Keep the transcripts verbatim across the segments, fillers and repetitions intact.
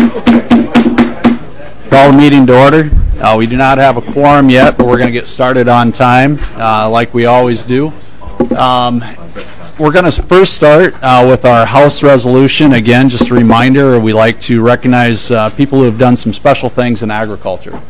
Call the meeting to order. Uh, we do not have a quorum yet, but we're going to get started on time, uh, like we always do. Um, we're going to first start uh, with our House resolution. Again, just a reminder, we like to recognize uh, people who have done some special things in agriculture.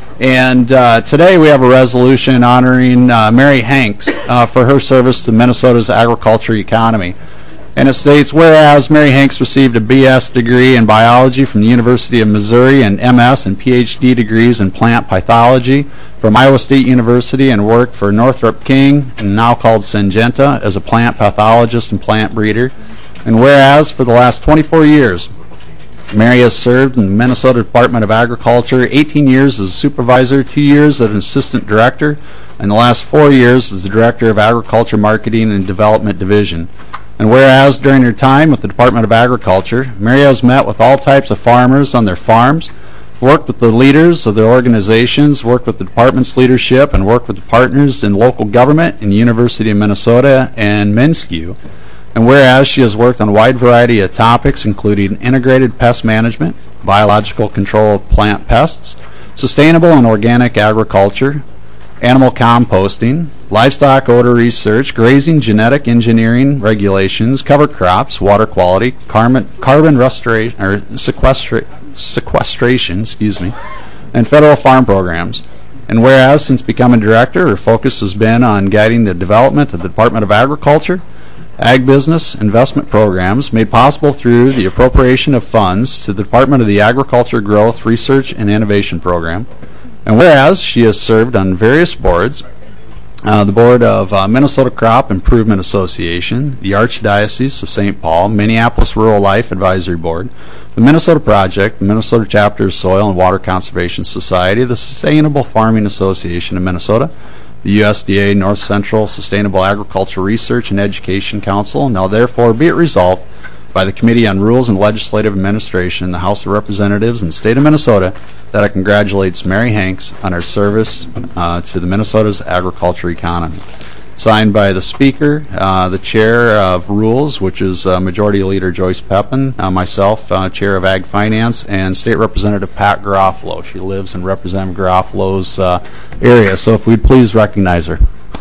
And uh, today we have a resolution honoring uh, Mary Hanks uh, for her service to Minnesota's agriculture economy. And it states, whereas Mary Hanks received a B S degree in biology from the University of Missouri and M S and P H D degrees in plant pathology from Iowa State University and worked for Northrop King, and now called Syngenta, as a plant pathologist and plant breeder. And whereas for the last twenty-four years, Mary has served in the Minnesota Department of Agriculture, eighteen years as a supervisor, two years as an assistant director, and the last four years as the director of Agriculture Marketing and Development Division. And whereas during her time with the Department of Agriculture, Mary has met with all types of farmers on their farms, worked with the leaders of their organizations, worked with the department's leadership, and worked with the partners in local government in the University of Minnesota and MnSCU. And whereas she has worked on a wide variety of topics, including integrated pest management, biological control of plant pests, sustainable and organic agriculture, animal composting, livestock odor research, grazing, genetic engineering regulations, cover crops, water quality, carbon, carbon restoration, or sequestra, sequestration, excuse me, and federal farm programs. And whereas since becoming director, her focus has been on guiding the development of the Department of Agriculture, agribusiness investment programs made possible through the appropriation of funds to the Department of the Agriculture Growth, Research, and Innovation Program. And whereas she has served on various boards, uh, the board of uh, Minnesota Crop Improvement Association, the Archdiocese of Saint Paul, Minneapolis Rural Life Advisory Board, the Minnesota Project, the Minnesota Chapter of Soil and Water Conservation Society, the Sustainable Farming Association of Minnesota, the U S D A North Central Sustainable Agriculture Research and Education Council. Now therefore be it resolved by the Committee on Rules and Legislative Administration in the House of Representatives in the state of Minnesota that it congratulates Mary Hanks on her service uh, to the Minnesota's agriculture economy. Signed by the Speaker, uh, the Chair of Rules, which is uh, Majority Leader Joyce Pepin, uh, myself, uh, Chair of Ag Finance, and State Representative Pat Garofalo. She lives in Representative Garofalo's uh, area, so if we'd please recognize her.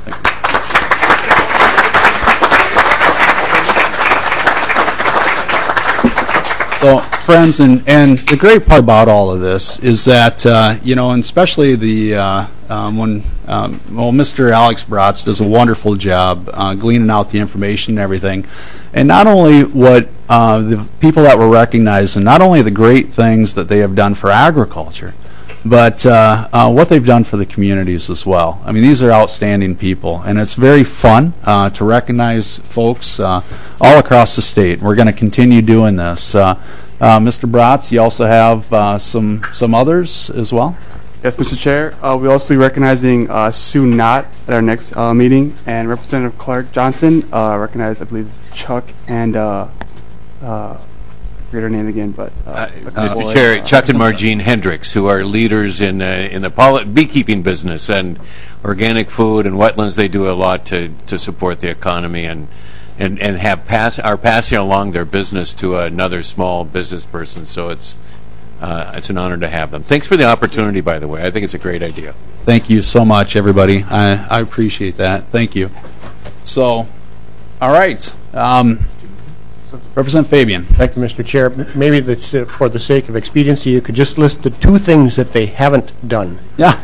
So, friends, and, and the great part about all of this is that, uh, you know, and especially the, uh, um, when, um, well, Mister Alex Bratz does a wonderful job uh, gleaning out the information and everything. And not only what uh, the people that were recognized, and not only the great things that they have done for agriculture, but uh, uh, what they've done for the communities as well. I mean, these are outstanding people, and it's very fun uh, to recognize folks uh, all across the state. We're going to continue doing this. Uh, uh, Mister Bratz, you also have uh, some some others as well? Yes, Mister Chair. Uh, we'll also be recognizing uh, Sue Knott at our next uh, meeting, and Representative Clark Johnson, uh, recognized, I believe, Chuck and uh, uh, forget her name again, but uh, uh, Mister Boy, Chair, uh, Chuck and Margene Hendricks, who are leaders in uh, in the poly- beekeeping business and organic food and wetlands. They do a lot to, to support the economy and and and have pass are passing along their business to another small business person. So it's uh, it's an honor to have them. Thanks for the opportunity, by the way. I think it's a great idea. Thank you so much, everybody. I, I appreciate that. Thank you. So, all right. Um, Representative Fabian. Thank you, Mister Chair. Maybe that's, uh, for the sake of expediency, you could just list the two things that they haven't done.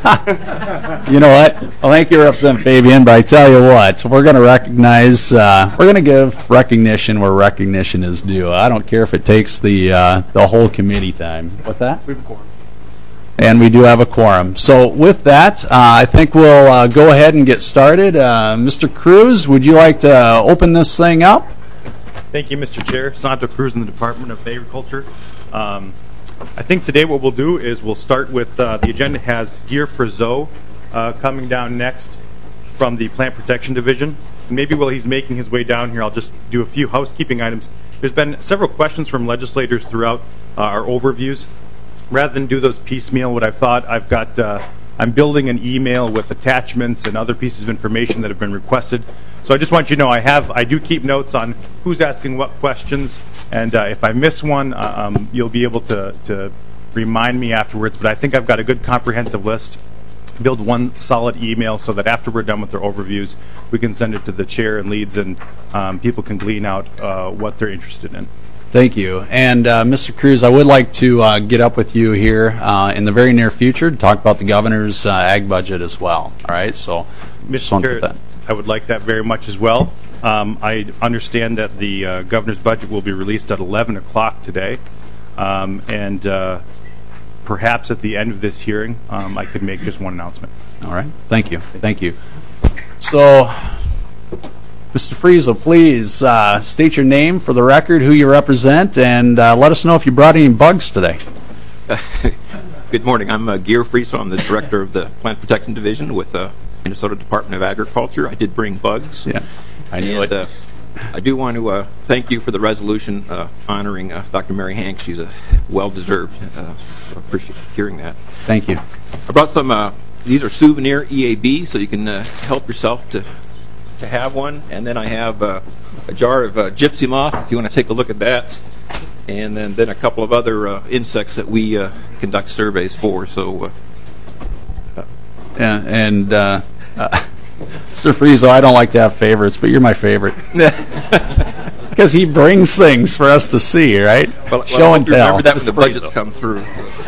Yeah. You know what? Well, thank you, Representative Fabian, but I tell you what, we're going to recognize, uh, we're going to give recognition where recognition is due. I don't care if it takes the uh, the whole committee time. What's that? We have a quorum. And we do have a quorum. So with that, uh, I think we'll uh, go ahead and get started. Uh, Mister Cruz, would you like to open this thing up? Thank you, Mister Chair. Santo Cruz in the Department of Agriculture. Um, I think today what we'll do is we'll start with uh, the agenda has Gear for Zoe uh, coming down next from the Plant Protection Division. And maybe while he's making his way down here, I'll just do a few housekeeping items. There's been several questions from legislators throughout uh, our overviews. Rather than do those piecemeal, what I've thought, I've got uh, I'm building an email with attachments and other pieces of information that have been requested. So I just want you to know I have, I do keep notes on who's asking what questions, and uh, if I miss one, uh, um, you'll be able to, to remind me afterwards. But I think I've got a good comprehensive list. Build one solid email so that after we're done with their overviews, we can send it to the chair and leads, and um, people can glean out uh, what they're interested in. Thank you. And uh, Mister Cruz, I would like to uh, get up with you here uh, in the very near future to talk about the governor's uh, ag budget as well. All right, so Mister Chair, I would like that very much as well. Um, I understand that the uh, governor's budget will be released at eleven o'clock today, um, and uh, perhaps at the end of this hearing, um, I could make just one announcement. All right. Thank you. Thank you. So, Mister Friesel, please uh, state your name for the record, who you represent, and uh, let us know if you brought any bugs today. Good morning. I'm uh, Gear Friesel. I'm the director of the Plant Protection Division with the uh, Minnesota Department of Agriculture. I did bring bugs. Yeah, I knew and, it. Uh, I do want to uh, thank you for the resolution uh, honoring uh, Doctor Mary Hanks. She's a well-deserved. Uh, so I appreciate hearing that. Thank you. I brought some. Uh, these are souvenir E A B, so you can uh, help yourself to to have one. And then I have uh, a jar of uh, gypsy moth, if you want to take a look at that. And then, then a couple of other uh, insects that we uh, conduct surveys for. So. Uh, uh, Yeah, and uh, uh, Mister Friesel, I don't like to have favorites, but you're my favorite. Because he brings things for us to see, right? Well, Show well, and tell. Remember that when Mister the budgets Friesel. come through.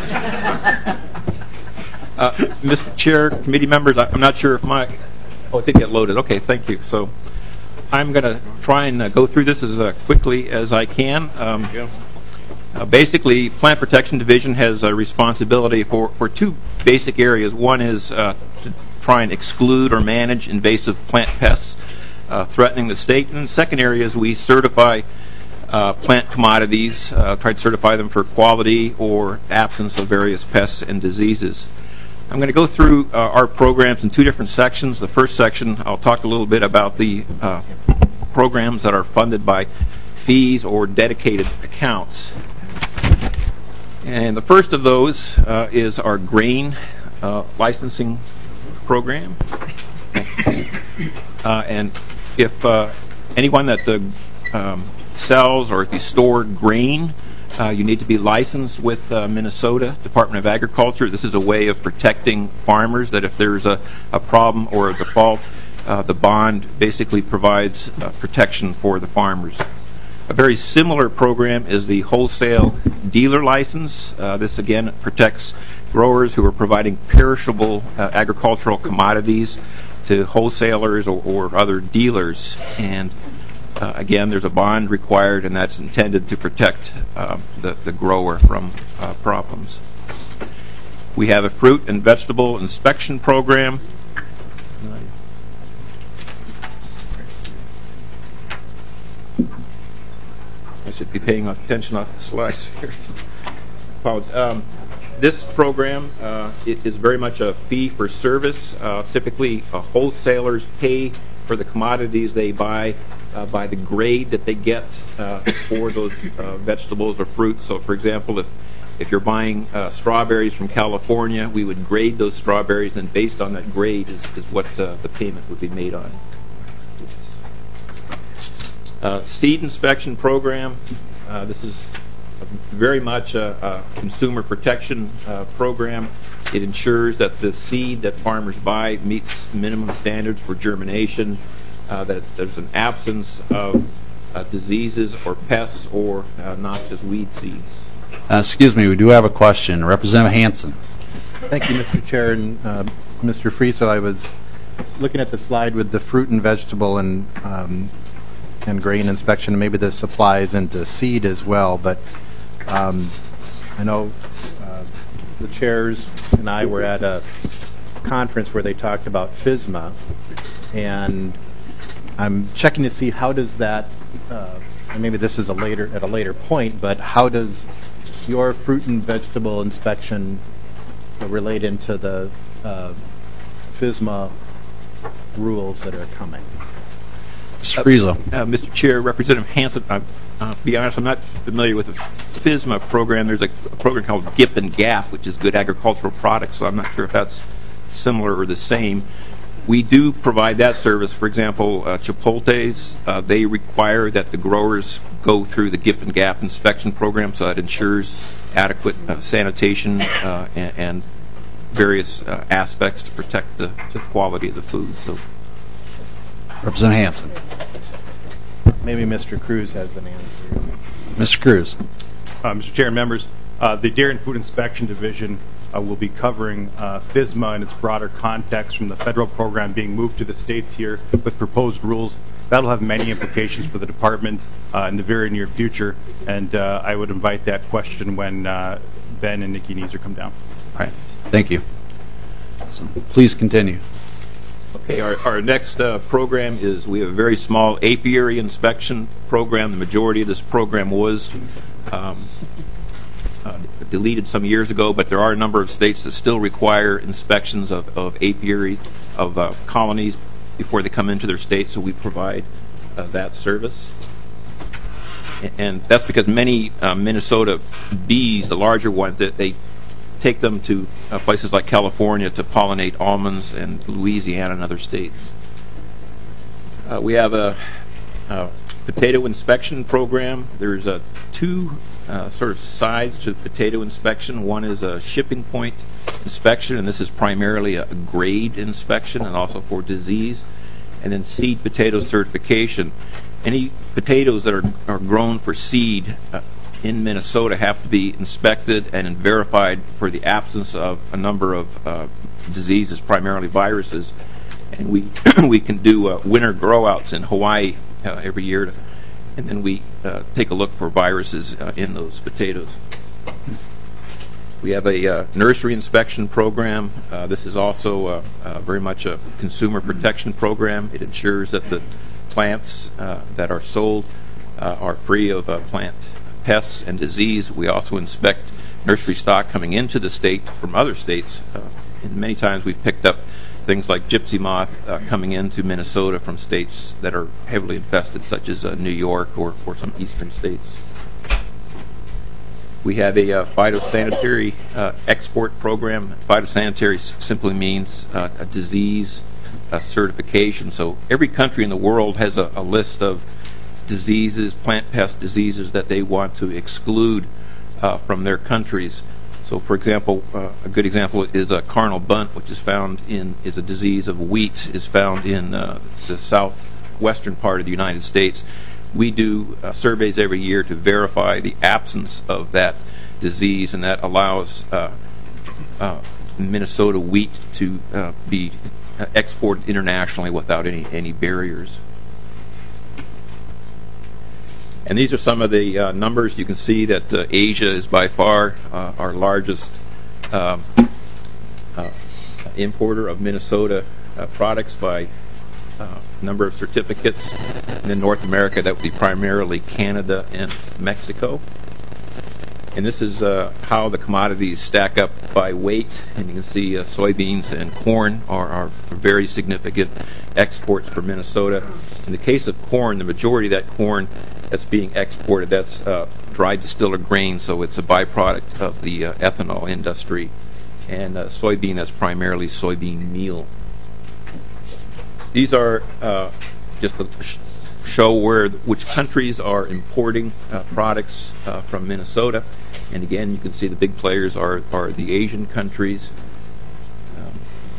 uh, Mister Chair, committee members, I'm not sure if my... Oh, it did get loaded. Okay, thank you. So I'm going to try and uh, go through this as uh, quickly as I can. Um, uh, basically, Plant Protection Division has a responsibility for, for two basic areas. One is uh, to try and exclude or manage invasive plant pests uh, threatening the state. And the second area is we certify uh, plant commodities, uh, try to certify them for quality or absence of various pests and diseases. I'm going to go through uh, our programs in two different sections. The first section, I'll talk a little bit about the uh, programs that are funded by fees or dedicated accounts. And the first of those uh, is our grain uh, licensing program. Uh, and if uh, anyone that uh, um, sells or if you store grain, Uh, you need to be licensed with uh, Minnesota Department of Agriculture. This is a way of protecting farmers, that if there's a, a problem or a default, uh, the bond basically provides uh, protection for the farmers. A very similar program is the wholesale dealer license. Uh, this again protects growers who are providing perishable uh, agricultural commodities to wholesalers or, or other dealers. And Uh, again, there's a bond required, and that's intended to protect uh, the, the grower from uh, problems. We have a fruit and vegetable inspection program. I should be paying attention off the slides here. Um, this program uh, it is very much a fee for service. Uh, typically, uh, wholesalers pay for the commodities they buy uh, by the grade that they get uh, for those uh, vegetables or fruits. So, for example, if if you're buying uh, strawberries from California, we would grade those strawberries, and based on that grade is, is what uh, the payment would be made on. Uh, seed inspection program. Uh, this is very much a, a consumer protection uh, program. It ensures that the seed that farmers buy meets minimum standards for germination, uh, that there's an absence of uh, diseases or pests or uh, noxious weed seeds. Uh, excuse me, we do have a question. Representative Hansen. Thank you, Mister Chair. And uh, Mister Friesel, I was looking at the slide with the fruit and vegetable and um, and grain inspection. Maybe this applies into seed as well, but um, I know uh, the chairs and I were at a conference where they talked about FSMA, and I'm checking to see how does that, uh, and maybe this is a later at a later point, but how does your fruit and vegetable inspection relate into the uh, FSMA rules that are coming? Mister Friesel. Uh, uh, Mister Chair, Representative Hansen, uh, uh, to be honest, I'm not familiar with the FSMA program. There's a, a program called GIP and GAP, which is Good Agricultural Products, so I'm not sure if that's similar or the same. We do provide that service. For example, uh, Chipotle's, uh, they require that the growers go through the Gip and Gap inspection program, so that ensures adequate uh, sanitation uh, and, and various uh, aspects to protect the, the quality of the food. So, Representative Hansen. Maybe Mister Cruz has an answer. Mister Cruz. Uh, Mister Chair and members, uh, the Dairy and Food Inspection Division uh, will be covering uh, FSMA in its broader context from the federal program being moved to the states here with proposed rules. That'll have many implications for the department uh, in the very near future, and uh, I would invite that question when uh, Ben and Nikki Neeser come down. All right. Thank you. So please continue. okay, our, our next uh, program is we have a very small apiary inspection program. The majority of this program was um, uh, deleted some years ago, but there are a number of states that still require inspections of, of apiary, of uh, colonies before they come into their state, so we provide uh, that service. And that's because many uh, Minnesota bees, the larger ones, that they take them to uh, places like California to pollinate almonds, and Louisiana and other states. Uh, we have a, a potato inspection program. There's a two uh, sort of sides to potato inspection. One is a shipping point inspection, and this is primarily a grade inspection and also for disease. And then seed potato certification. Any potatoes that are, are grown for seed uh, in Minnesota have to be inspected and verified for the absence of a number of uh, diseases, primarily viruses. And we we can do uh, winter grow-outs in Hawaii uh, every year, to, and then we uh, take a look for viruses uh, in those potatoes. We have a uh, nursery inspection program. Uh, this is also uh, uh, very much a consumer protection program. It ensures that the plants uh, that are sold uh, are free of uh, plant pests and disease. We also inspect nursery stock coming into the state from other states. Uh, and many times we've picked up things like gypsy moth uh, coming into Minnesota from states that are heavily infested, such as uh, New York or, or some eastern states. We have a uh, phytosanitary uh, export program. Phytosanitary s- simply means uh, a disease uh, certification. So every country in the world has a, a list of diseases, plant pest diseases that they want to exclude uh, from their countries. So, for example, uh, a good example is a carnal bunt, which is found in is a disease of wheat, is found in uh, the southwestern part of the United States. We do uh, surveys every year to verify the absence of that disease, and that allows uh, uh, Minnesota wheat to uh, be uh, exported internationally without any, any barriers. And these are some of the uh, numbers. You can see that uh, Asia is by far uh, our largest uh, uh, importer of Minnesota uh, products by Uh, number of certificates. And in North America, that would be primarily Canada and Mexico. And this is uh, how the commodities stack up by weight. And you can see uh, soybeans and corn are, are very significant exports for Minnesota. In the case of corn, the majority of that corn that's being exported, that's uh, dried distilled grain, so it's a byproduct of the uh, ethanol industry. And uh, soybean, that's primarily soybean meal. These are uh, just to sh- show where which countries are importing uh, products uh, from Minnesota. And again, you can see the big players are, are the Asian countries. Um,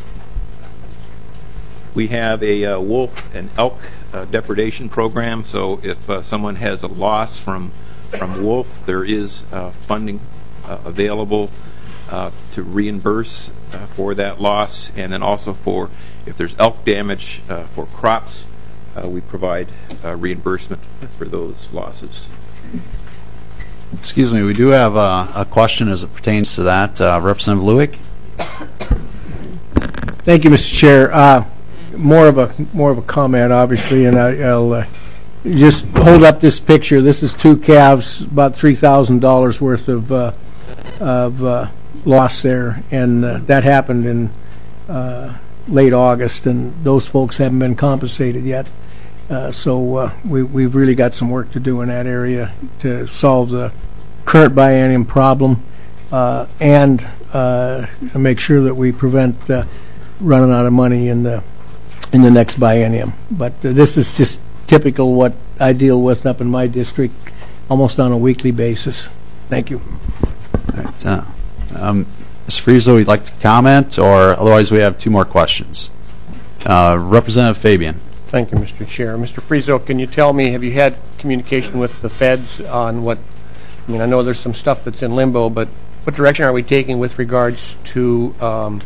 we have a uh, wolf and elk uh, depredation program. So if uh, someone has a loss from from wolf, there is uh, funding uh, available uh, to reimburse uh, for that loss, and then also for if there's elk damage uh, for crops, uh, we provide uh, reimbursement for those losses. Excuse me, we do have a, a question as it pertains to that. Uh, Representative Lewick? Thank you, Mister Chair. Uh, more of a more of a comment, obviously, and I, I'll uh, just hold up this picture. This is two calves, about three thousand dollars worth of uh, of uh, loss there, and uh, that happened in Uh, late August, and those folks haven't been compensated yet. Uh, so uh, we, we've really got some work to do in that area to solve the current biennium problem uh, and uh, make sure that we prevent uh, running out of money in the in the next biennium. But uh, this is just typical what I deal with up in my district almost on a weekly basis. Thank you. All right, uh, um, Miz Friesel, you'd like to comment, or otherwise we have two more questions. Uh, Representative Fabian. Thank you, Mister Chair. Mister Friesel, can you tell me, have you had communication with the feds on what, I mean, I know there's some stuff that's in limbo, but what direction are we taking with regards to um,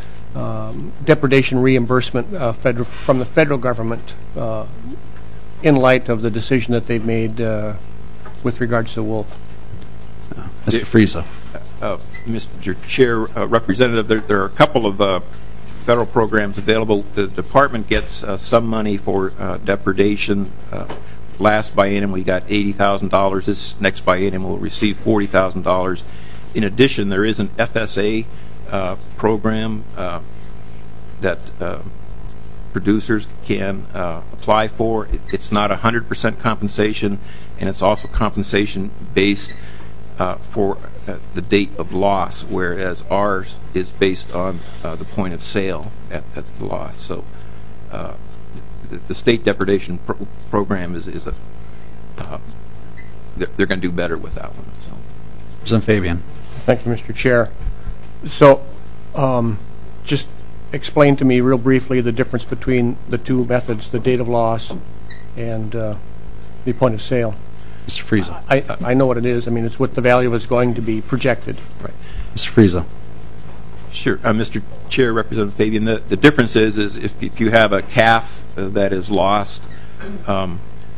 um, depredation reimbursement uh, federal, from the federal government uh, in light of the decision that they've made uh, with regards to wolf? Uh, Mister Friesel. Uh, Mister Chair, uh, Representative, there, there are a couple of uh, federal programs available. The department gets uh, some money for uh, depredation. Uh, last biennium we got eighty thousand dollars. This next biennium will receive forty thousand dollars. In addition, there is an F S A uh, program uh, that uh, producers can uh, apply for. It, it's not one hundred percent compensation, and it's also compensation based uh, for uh, the date of loss, whereas ours is based on uh, the point of sale at, at the loss. So uh, the, the state depredation pro program is, is a, uh, they're, they're going to do better with that one. So. Representative Fabian. Thank you, Mister Chair. So um, just explain to me real briefly the difference between the two methods, the date of loss and uh, the point of sale. Mister Friesel. I, I know what it is. I mean, it's what the value is going to be projected. Right. Mister Friesel. Sure, uh, Mister Chair, Representative Fabian. The, the difference is, is if, if you have a calf uh, that is lost, um,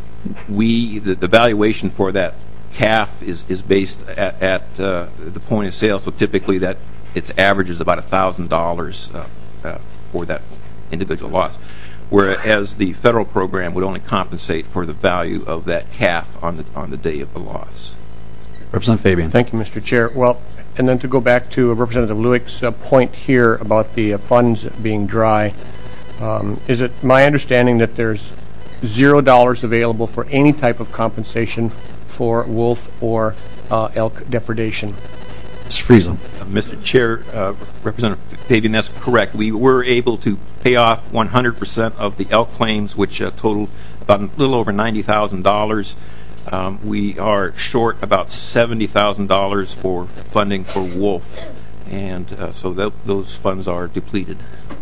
we the, the valuation for that calf is is based at, at uh, the point of sale. So typically, that its average is about a thousand dollars for that individual loss. Whereas the federal program would only compensate for the value of that calf on the on the day of the loss. Representative Fabian. Thank you, Mister Chair. Well, and then to go back to Representative Lewick's uh, point here about the uh, funds being dry, um, is it my understanding that there's zero dollars available for any type of compensation for wolf or uh, elk depredation? Mister Friesel. Uh, Mister Chair, uh, Representative Fabian, that's correct. We were able to pay off one hundred percent of the elk claims, which uh, totaled about a little over ninety thousand dollars. Um, we are short about seventy thousand dollars for funding for wolf, and uh, so th those funds are depleted.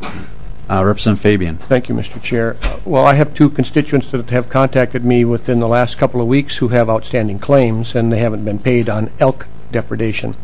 Uh, Representative Fabian. Thank you, Mister Chair. Uh, well, I have two constituents that have contacted me within the last couple of weeks who have outstanding claims, and they haven't been paid on elk depredation.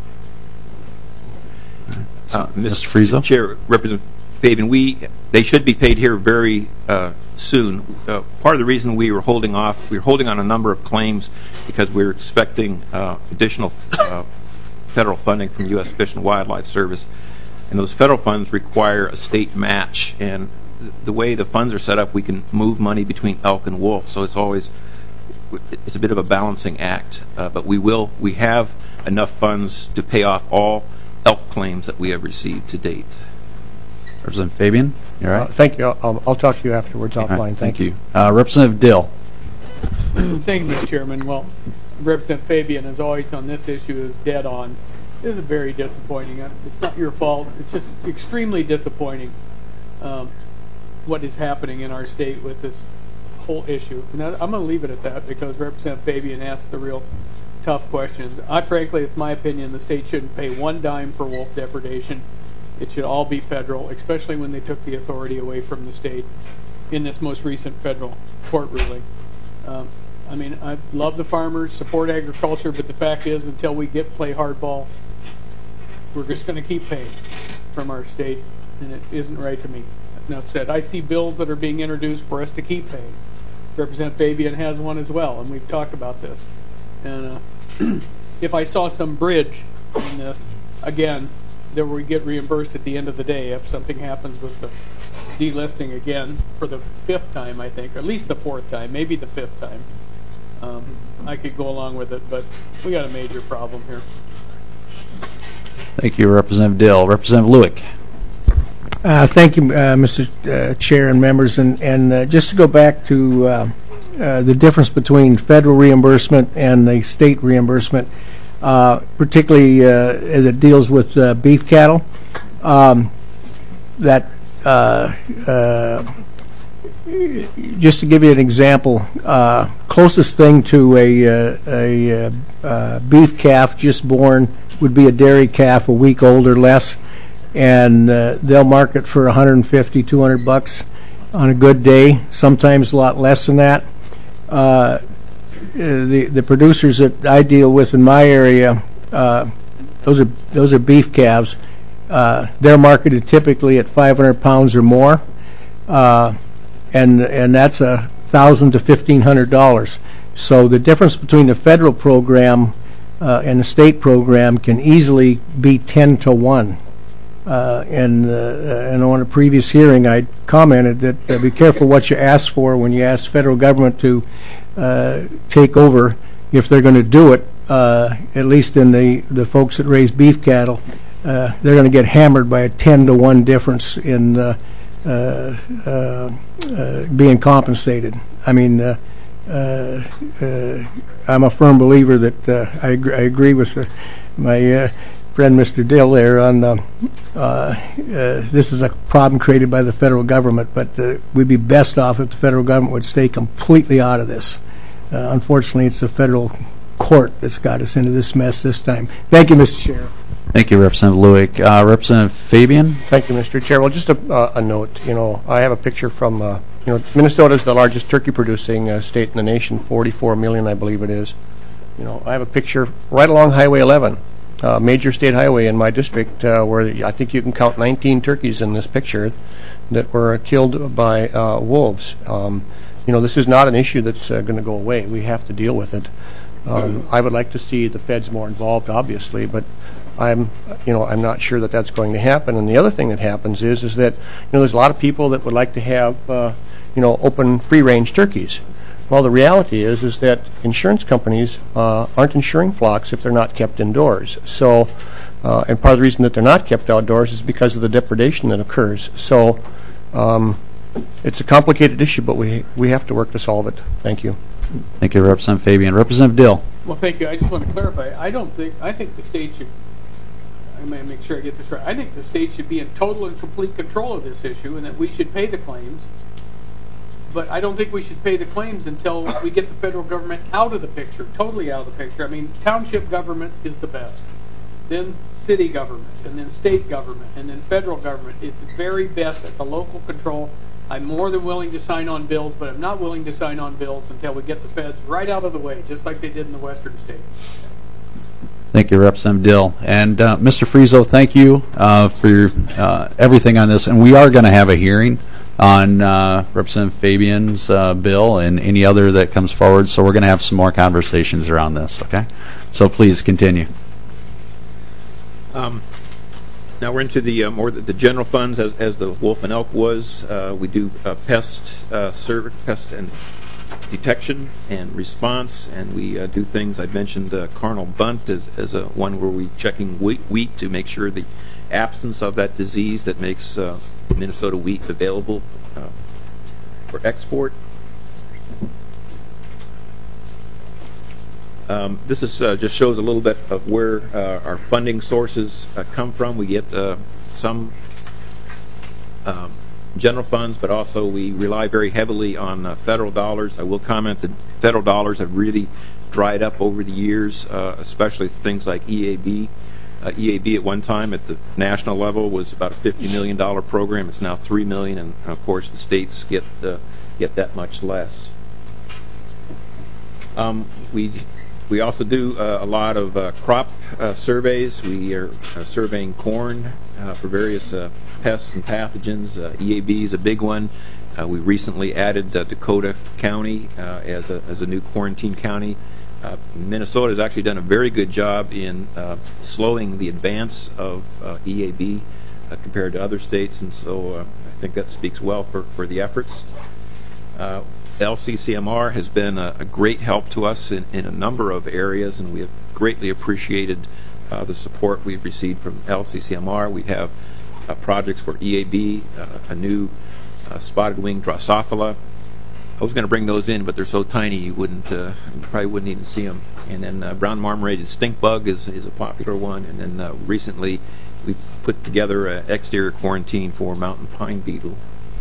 Uh, Mister Friesel. Chair, Representative Fabian, we they should be paid here very uh, soon. Uh, part of the reason we were holding off, we were holding on a number of claims because we were expecting uh, additional uh, federal funding from U S Fish and Wildlife Service, and those federal funds require a state match. And the way the funds are set up, we can move money between elk and wolf, so it's always it's a bit of a balancing act. Uh, but we will we have enough funds to pay off all elk claims that we have received to date. Representative Fabian, you're right. Uh, thank you. I'll, I'll talk to you afterwards offline. Right, thank, thank you. you. Uh, Representative Dill. Thank you, Mister Chairman. Well, Representative Fabian, as always on this issue, is dead on. This is very disappointing. It's not your fault. It's just extremely disappointing um, what is happening in our state with this whole issue. And I'm going to leave it at that because Representative Fabian asked the real tough questions. I frankly, it's my opinion, the state shouldn't pay one dime for wolf depredation. It should all be federal, especially when they took the authority away from the state in this most recent federal court ruling. Um, I mean, I love the farmers, support agriculture, but the fact is, until we get play hardball, we're just going to keep paying from our state, and it isn't right to me. Enough said. I see bills that are being introduced for us to keep paying. Representative Fabian has one as well, and we've talked about this. And uh, if I saw some bridge in this, again, that we get reimbursed at the end of the day if something happens with the delisting again for the fifth time, I think, or at least the fourth time, maybe the fifth time. Um, I could go along with it, but we got a major problem here. Thank you, Representative Dill. Representative Lewick. Uh, thank you, uh, Mister Uh, Chair and members. And, and uh, just to go back to uh, uh, the difference between federal reimbursement and the state reimbursement, uh, particularly uh, as it deals with uh, beef cattle, um, that uh, uh, just to give you an example, uh, closest thing to a, uh, a uh, uh, beef calf just born would be a dairy calf, a week old or less, and uh, they'll market for one hundred fifty, two hundred bucks on a good day, sometimes a lot less than that. Uh, the the producers that I deal with in my area, uh, those are those are beef calves. Uh, they're marketed typically at five hundred pounds or more, uh, and and that's a thousand to fifteen hundred dollars. So the difference between the federal program uh, and the state program can easily be ten to one. Uh, and uh, and on a previous hearing, I commented that uh, be careful what you ask for when you ask federal government to uh, take over. If they're going to do it, uh, at least in the, the folks that raise beef cattle, uh, they're going to get hammered by a ten to one difference in uh, uh, uh, uh, being compensated. I mean, uh, uh, uh, I'm a firm believer that uh, I, agree, I agree with uh, my uh, friend Mister Dill there on uh, uh, uh, this is a problem created by the federal government, but uh, we'd be best off if the federal government would stay completely out of this. Uh, unfortunately, it's the federal court that's got us into this mess this time. Thank you, Mister Chair. Thank you, Representative Lueck. Uh, Representative Fabian? Thank you, Mister Chair. Well, just a, uh, a note. You know, I have a picture from, uh, you know, Minnesota is the largest turkey-producing uh, state in the nation, forty-four million, I believe it is. You know, I have a picture right along Highway eleven. Uh, major state highway in my district, uh, where I think you can count nineteen turkeys in this picture that were killed by uh, wolves. Um, you know, this is not an issue that's uh, going to go away. We have to deal with it. Um, I would like to see the feds more involved, obviously, but I'm, you know, I'm not sure that that's going to happen. And the other thing that happens is, is that, you know, there's a lot of people that would like to have, uh, you know, open free-range turkeys. Well, the reality is is that insurance companies uh, aren't insuring flocks if they're not kept indoors. So, uh, and part of the reason that they're not kept outdoors is because of the depredation that occurs. So, um, it's a complicated issue, but we we have to work to solve it. Thank you. Thank you, Representative Fabian. Representative Dill. Well, thank you. I just want to clarify. I don't think I think the state should. I may make sure I get this right. I think the state should be in total and complete control of this issue, and that we should pay the claims. But I don't think we should pay the claims until we get the federal government out of the picture, totally out of the picture. I mean, township government is the best. Then city government, and then state government, and then federal government. It's very best at the local control. I'm more than willing to sign on bills, but I'm not willing to sign on bills until we get the feds right out of the way, just like they did in the western states. Thank you, Representative Dill. And uh, Mister Frieso, thank you uh, for your, uh, everything on this. And we are going to have a hearing on uh, Representative Fabian's uh, bill and any other that comes forward. So we're going to have some more conversations around this, okay? So please continue. Um, now we're into the uh, more the, the general funds, as, as the Wolf and Elk was. Uh, we do uh, pest uh, service, pest and detection and response, and we uh, do things. I mentioned uh, Carnal Bunt as, as a one where we checking wheat, wheat to make sure the absence of that disease that makes uh, Minnesota wheat available uh, for export. Um, this is uh, just shows a little bit of where uh, our funding sources uh, come from. We get uh, some um, general funds, but also we rely very heavily on uh, federal dollars. I will comment that federal dollars have really dried up over the years, uh, especially things like E A B. Uh, E A B at one time at the national level was about a fifty million dollars program. It's now three million dollars, and of course the states get uh, get that much less. Um, we we also do uh, a lot of uh, crop uh, surveys. We are uh, surveying corn uh, for various uh, pests and pathogens. Uh, E A B is a big one. Uh, we recently added uh, Dakota County uh, as a as a new quarantine county. Uh, Minnesota has actually done a very good job in uh, slowing the advance of uh, E A B uh, compared to other states, and so uh, I think that speaks well for, for the efforts. Uh, L C C M R has been a, a great help to us in, in a number of areas, and we have greatly appreciated uh, the support we've received from L C C M R. We have uh, projects for E A B, uh, a new uh, spotted wing Drosophila I was going to bring those in, but they're so tiny you wouldn't, uh, you probably wouldn't even see them. And then uh, brown marmorated stink bug is, is a popular one. And then uh, recently we put together an exterior quarantine for mountain pine beetle.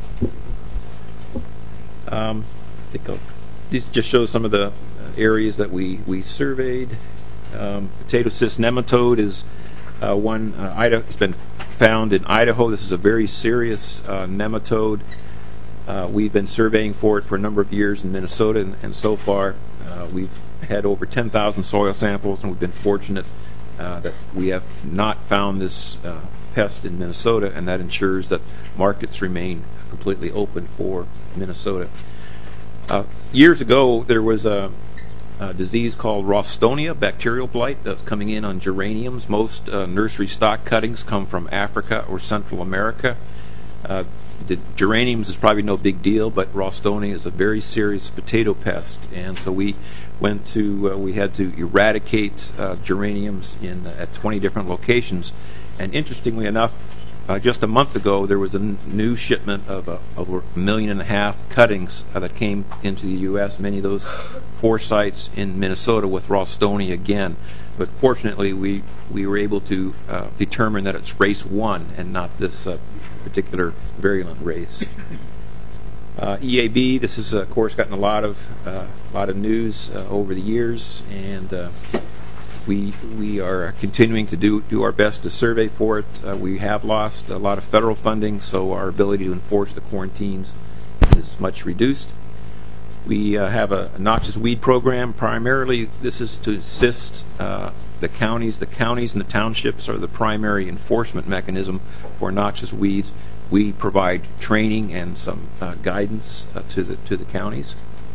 Um, I think I'll, this just shows some of the areas that we, we surveyed. Um, potato cyst nematode is uh, one. Uh, Idaho, it's been found in Idaho. This is a very serious uh, nematode. Uh, we've been surveying for it for a number of years in Minnesota, and, and so far uh, we've had over ten thousand soil samples, and we've been fortunate uh, that we have not found this uh, pest in Minnesota, and that ensures that markets remain completely open for Minnesota. Uh, years ago, there was a, a disease called Ralstonia, bacterial blight, that's coming in on geraniums. Most uh, nursery stock cuttings come from Africa or Central America. Uh, the geraniums is probably no big deal, but Ralstonia is a very serious potato pest, and so we went to uh, we had to eradicate uh, geraniums in uh, at twenty different locations. And interestingly enough, uh, just a month ago there was a n- new shipment of uh, over a million and a half cuttings uh, that came into the U S Many of those four sites in Minnesota with Ralstonia again. But fortunately, we, we were able to uh, determine that it's race one and not this uh, particular virulent race. Uh, E A B, this has, uh, of course, gotten a lot of uh, lot of news uh, over the years, and uh, we we are continuing to do do our best to survey for it. Uh, we have lost a lot of federal funding, so our ability to enforce the quarantines is much reduced. We uh, have a, a noxious weed program. Primarily, this is to assist uh, the counties. The counties and the townships are the primary enforcement mechanism for noxious weeds. We provide training and some uh, guidance uh, to the to the counties.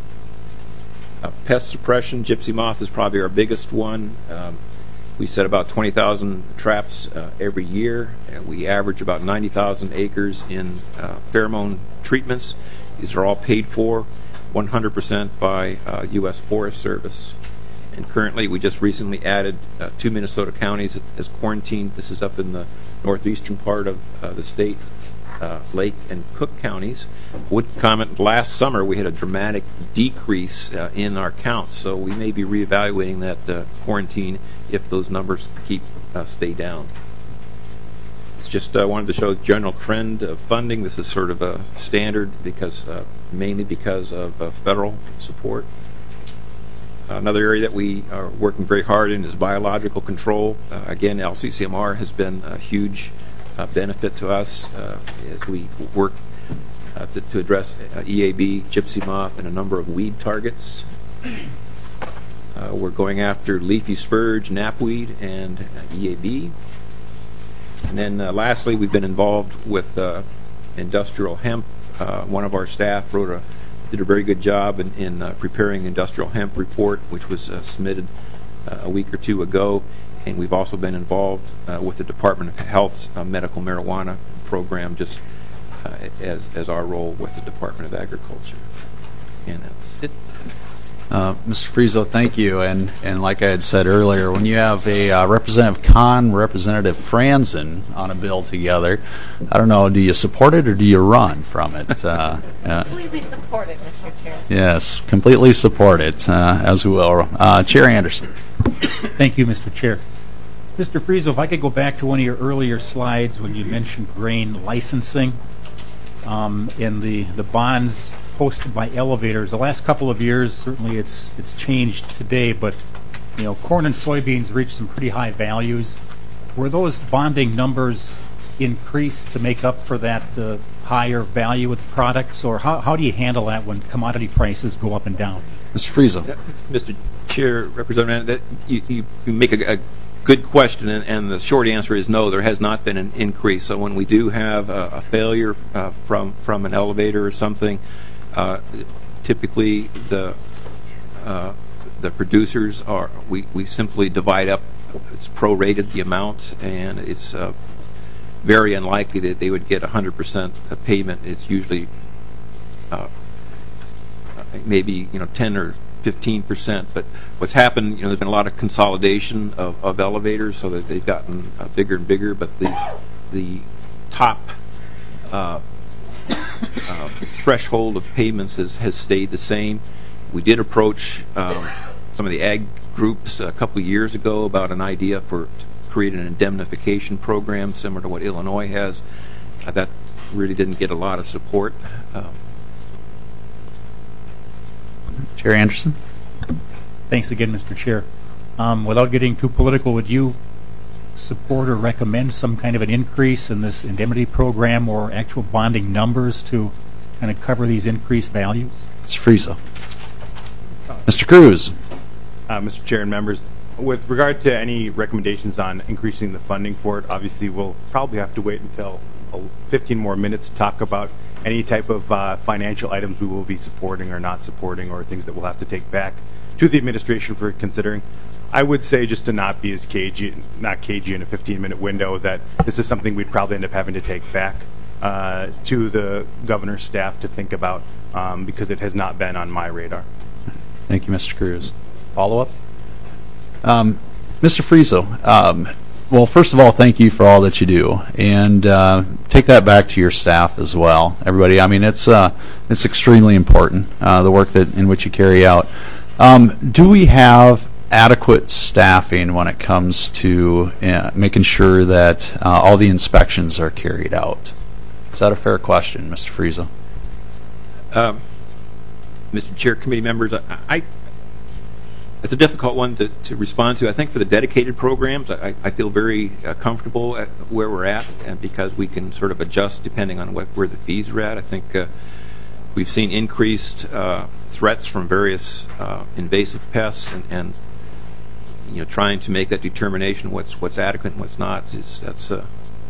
Uh, pest suppression, gypsy moth is probably our biggest one. Um, we set about twenty thousand traps uh, every year. And we average about ninety thousand acres in uh, pheromone treatments. These are all paid for one hundred percent by uh, U S Forest Service. And currently, we just recently added uh, two Minnesota counties as quarantined. This is up in the northeastern part of uh, the state, uh, Lake and Cook counties. Would comment last summer we had a dramatic decrease uh, in our counts, so we may be reevaluating that uh, quarantine if those numbers keep uh, stay down. Just uh, wanted to show the general trend of funding. This is sort of a standard because uh, mainly because of uh, federal support. Another area that we are working very hard in is biological control. Uh, again, L C C M R has been a huge uh, benefit to us uh, as we work uh, to, to address uh, E A B, gypsy moth, and a number of weed targets. Uh, we're going after leafy spurge, knapweed, and uh, E A B. And then uh, lastly, we've been involved with uh, industrial hemp. Uh, one of our staff wrote a did a very good job in, in uh, preparing the industrial hemp report, which was uh, submitted uh, a week or two ago. And we've also been involved uh, with the Department of Health's uh, medical marijuana program, just uh, as as our role with the Department of Agriculture. And that's it. Uh, Mister Frieso, thank you. And, and like I had said earlier, when you have a uh, Representative Kahn, Representative Franzen on a bill together, I don't know, do you support it or do you run from it? Uh, uh, completely support it, Mister Chair. Yes, completely support it, uh, as we will. Uh, Chair Anderson. Thank you, Mister Chair. Mister Frieso, if I could go back to one of your earlier slides when you mentioned grain licensing um, and the, the bonds posted by elevators. The last couple of years, certainly it's it's changed today, but you know, corn and soybeans reached some pretty high values. Were those bonding numbers increased to make up for that uh, higher value of the products, or how, how do you handle that when commodity prices go up and down? Mister Frieso. Uh, Mister Chair, Representative, that you, you, you make a, a good question, and, and the short answer is no, there has not been an increase. So when we do have a, a failure uh, from, from an elevator or something, Uh, typically, the uh, the producers are we, we simply divide up. It's prorated the amount, and it's uh, very unlikely that they would get one hundred percent payment. It's usually uh, maybe you know ten or fifteen percent. But what's happened, you know, there's been a lot of consolidation of, of elevators, so that they've gotten uh, bigger and bigger. But the the top Uh, uh, threshold of payments has, has stayed the same. We did approach um, some of the ag groups a couple of years ago about an idea for to create an indemnification program similar to what Illinois has. Uh, that really didn't get a lot of support. Um, Chair Anderson? Thanks again, Mister Chair. Um, without getting too political, would you support or recommend some kind of an increase in this indemnity program or actual bonding numbers to kind of cover these increased values? Mister Friese. Mister Cruz? Uh, Mister Chair and members, with regard to any recommendations on increasing the funding for it, obviously we'll probably have to wait until uh, fifteen more minutes to talk about any type of uh, financial items we will be supporting or not supporting, or things that we'll have to take back to the administration for considering. I would say, just to not be as cagey, not cagey in a fifteen minute window, that this is something we'd probably end up having to take back uh, to the governor's staff to think about, um, because it has not been on my radar. Thank you, Mister Cruz. Follow-up? Um, Mister Friese, um, well, first of all, thank you for all that you do, and uh, take that back to your staff as well. Everybody, I mean, it's uh, it's extremely important, uh, the work that in which you carry out. Um, do we have adequate staffing when it comes to uh, making sure that uh, all the inspections are carried out? Is that a fair question, Mister Friese? Um, Mister Chair, committee members, I, I it's a difficult one to, to respond to. I think for the dedicated programs, I, I feel very uh, comfortable at where we're at, and because we can sort of adjust depending on what, where the fees are at. I think uh, we've seen increased uh, threats from various uh, invasive pests, and, and you know, trying to make that determination what's what's adequate and what's not is that's uh,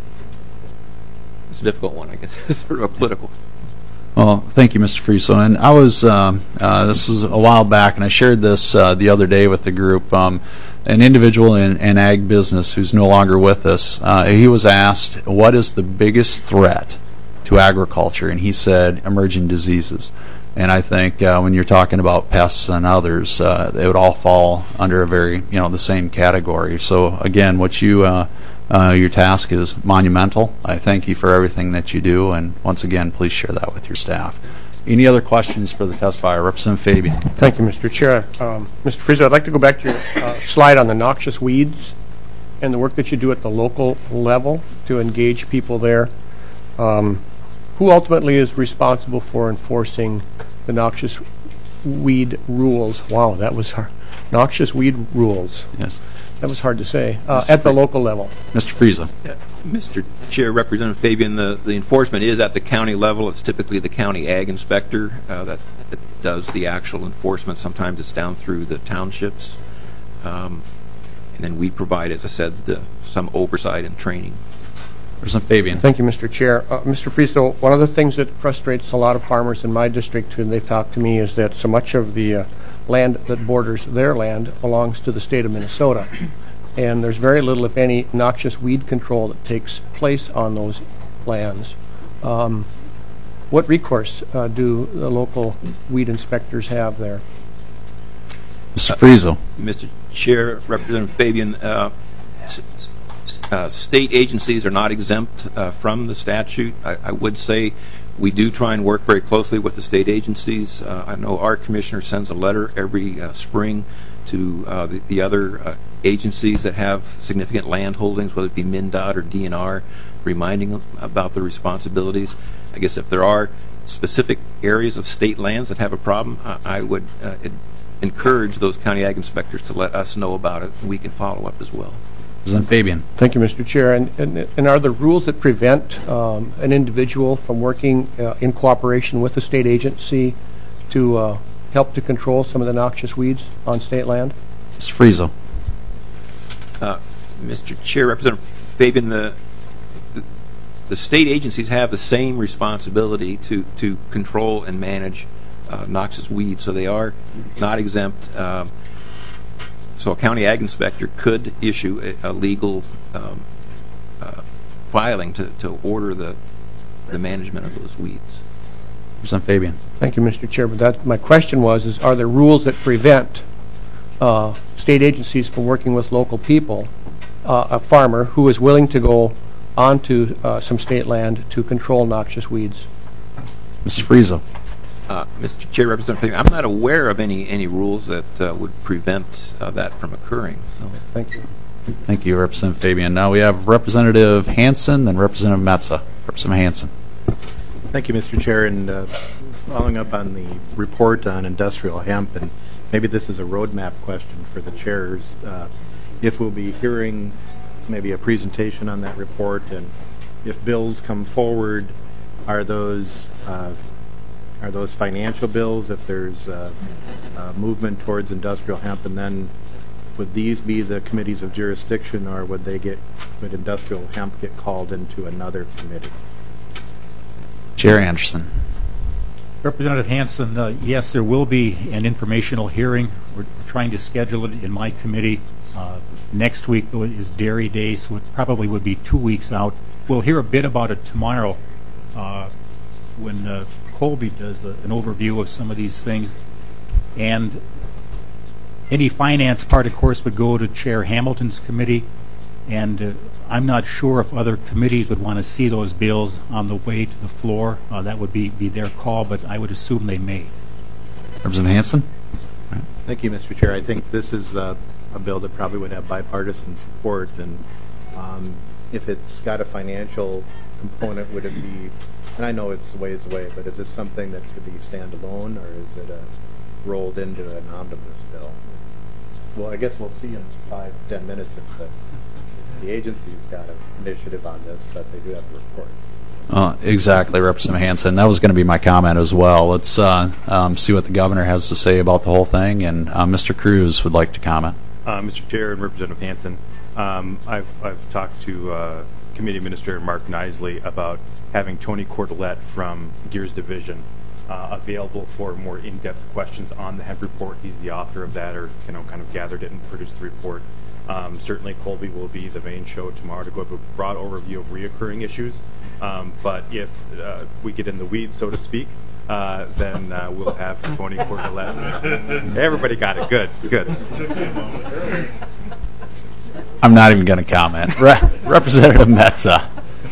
it's a difficult one. I guess it's sort of a political. Well, thank you, Mister Friese. And I was, um, uh, this was a while back, and I shared this uh, the other day with the group. Um, an individual in, in ag business who's no longer with us, uh, he was asked, what is the biggest threat to agriculture? And he said, emerging diseases. And I think uh, when you're talking about pests and others, uh, they would all fall under a very, you know, the same category. So again, what you, uh, uh, your task is monumental. I thank you for everything that you do, and once again, please share that with your staff. Any other questions for the testifier? Representative Fabian. Thank you, Mister Chair. Um, Mister Friese, I'd like to go back to your uh, slide on the noxious weeds and the work that you do at the local level to engage people there. Um, who ultimately is responsible for enforcing the noxious weed rules? Wow, that was hard. Noxious weed rules. Yes. That was hard to say. Uh, at the local level. Mister Friese. Yeah. Mister Chair, Representative Fabian, the, the enforcement is at the county level. It's typically the county ag inspector uh, that, that does the actual enforcement. Sometimes it's down through the townships. Um, and then we provide, as I said, the, some oversight and training. Representative Fabian. Thank you, Mister Chair. Uh, Mister Friese, one of the things that frustrates a lot of farmers in my district when they've talked to me is that so much of the uh, land that borders their land belongs to the state of Minnesota. And there's very little, if any, noxious weed control that takes place on those lands. Um, what recourse uh, do the local weed inspectors have there? Mister Friese. Uh, Mister Chair, Representative Fabian, uh, s- uh, state agencies are not exempt uh, from the statute. I, I would say we do try and work very closely with the state agencies. Uh, I know our commissioner sends a letter every uh, spring to uh, the, the other uh, agencies that have significant land holdings, whether it be MnDOT or D N R, reminding them about their responsibilities. I guess if there are specific areas of state lands that have a problem, I, I would uh, it, encourage those county ag inspectors to let us know about it, and we can follow up as well. Representative Fabian. Thank you, Mister Chair. And, and, and are there rules that prevent um, an individual from working uh, in cooperation with a state agency to uh, help to control some of the noxious weeds on state land? Mister Friese. Uh, Mister Chair, Representative Fabian, the, the the state agencies have the same responsibility to, to control and manage uh, noxious weeds, so they are not exempt. Um, so a county ag inspector could issue a, a legal um, uh, filing to, to order the the management of those weeds. Representative Fabian. Thank you, Mister Chair. But that, my question was, is are there rules that prevent uh, state agencies from working with local people, uh, a farmer who is willing to go onto uh, some state land to control noxious weeds? Mister Frizo. Uh, Mister Chair, Representative, I'm not aware of any, any rules that uh, would prevent uh, that from occurring. So, Thank you. Thank you, Representative Fabian. Now we have Representative Hansen, then Representative Metza. Representative Hansen. Thank you, Mister Chair. And uh, following up on the report on industrial hemp, and maybe this is a roadmap question for the chairs, uh, if we'll be hearing maybe a presentation on that report, and if bills come forward, are those uh, are those financial bills? If there's uh, uh, movement towards industrial hemp, and then would these be the committees of jurisdiction, or would they get would industrial hemp get called into another committee? Chair Anderson. Representative Hansen, uh, yes, there will be an informational hearing. We're trying to schedule it in my committee. Uh, next week is Dairy Day, so it probably would be two weeks out. We'll hear a bit about it tomorrow uh, when uh, Colby does a, an overview of some of these things. And any finance part, of course, would go to Chair Hamilton's committee. And uh, I'm not sure if other committees would want to see those bills on the way to the floor. Uh, that would be, be their call, but I would assume they may. Representative Hansen. Thank you, Mister Chair. I think this is uh, a bill that probably would have bipartisan support, and um, if it's got a financial component, would it be, and I know it's a ways away, but is this something that could be standalone, or is it a, rolled into an omnibus bill? Well, I guess we'll see in five, ten minutes if the, the agency's got an initiative on this, but they do have a report. Uh, exactly, Representative Hansen. That was going to be my comment as well. Let's uh, um, see what the governor has to say about the whole thing, and uh, Mister Cruz would like to comment. Uh, Mister Chair and Representative Hansen, um, I've, I've talked to uh, Committee Administrator Mark Nisley about having Tony Cordelette from Gears Division uh, available for more in-depth questions on the hemp report. He's the author of that, or you know, kind of gathered it and produced the report. Um, certainly, Colby will be the main show tomorrow to go over a broad overview of reoccurring issues. Um, but if uh, we get in the weeds, so to speak, uh, then uh, we'll have Tony Cordelette. Everybody got it. Good, good. I'm not even going to comment. Re- Representative Metza.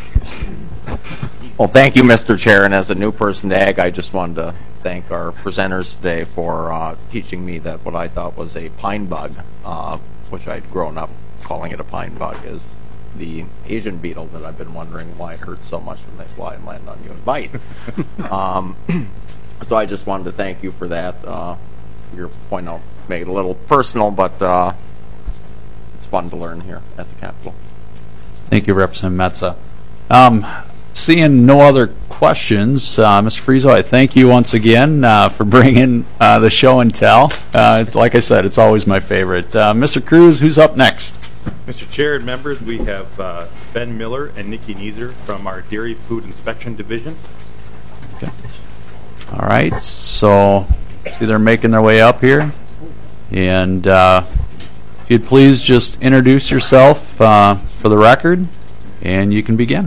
Well, thank you, Mister Chair. And as a new person to Ag, I just wanted to thank our presenters today for uh, teaching me that what I thought was a pine bug, uh, which I'd grown up calling it a pine bug, is the Asian beetle that I've been wondering why it hurts so much when they fly and land on you and bite. um, so I just wanted to thank you for that. Uh, your point out made it a little personal, but uh, it's fun to learn here at the Capitol. Thank you, Representative Metza. Um, seeing no other questions, uh, Mister Frizo, I thank you once again uh, for bringing uh, the show and tell. Uh, like I said, it's always my favorite. Uh, Mister Cruz, who's up next? Mister Chair and members, we have uh, Ben Miller and Nikki Neeser from our Dairy Food Inspection Division. Okay. All right, so see they're making their way up here. And uh, if you'd please just introduce yourself uh, for the record, and you can begin.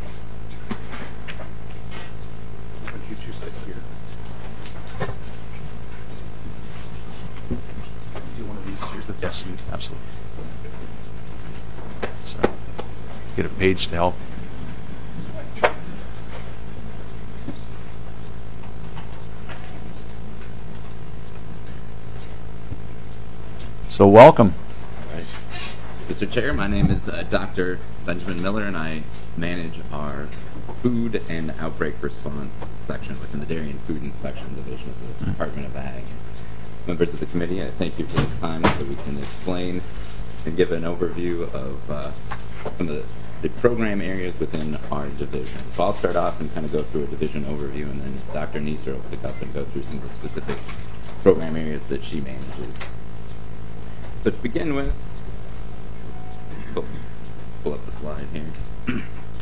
Yes, absolutely. So, get a page to help. So welcome. Right. Mister Chair, my name is uh, Doctor Benjamin Miller, and I manage our food and outbreak response section within the Dairy and Food Inspection Division of the Department of Ag. Members of the committee, I thank you for this time so we can explain and give an overview of uh, some of the, the program areas within our division. So I'll start off and kind of go through a division overview, and then Doctor Neeser will pick up and go through some of the specific program areas that she manages. So to begin with, pull, pull up the slide here.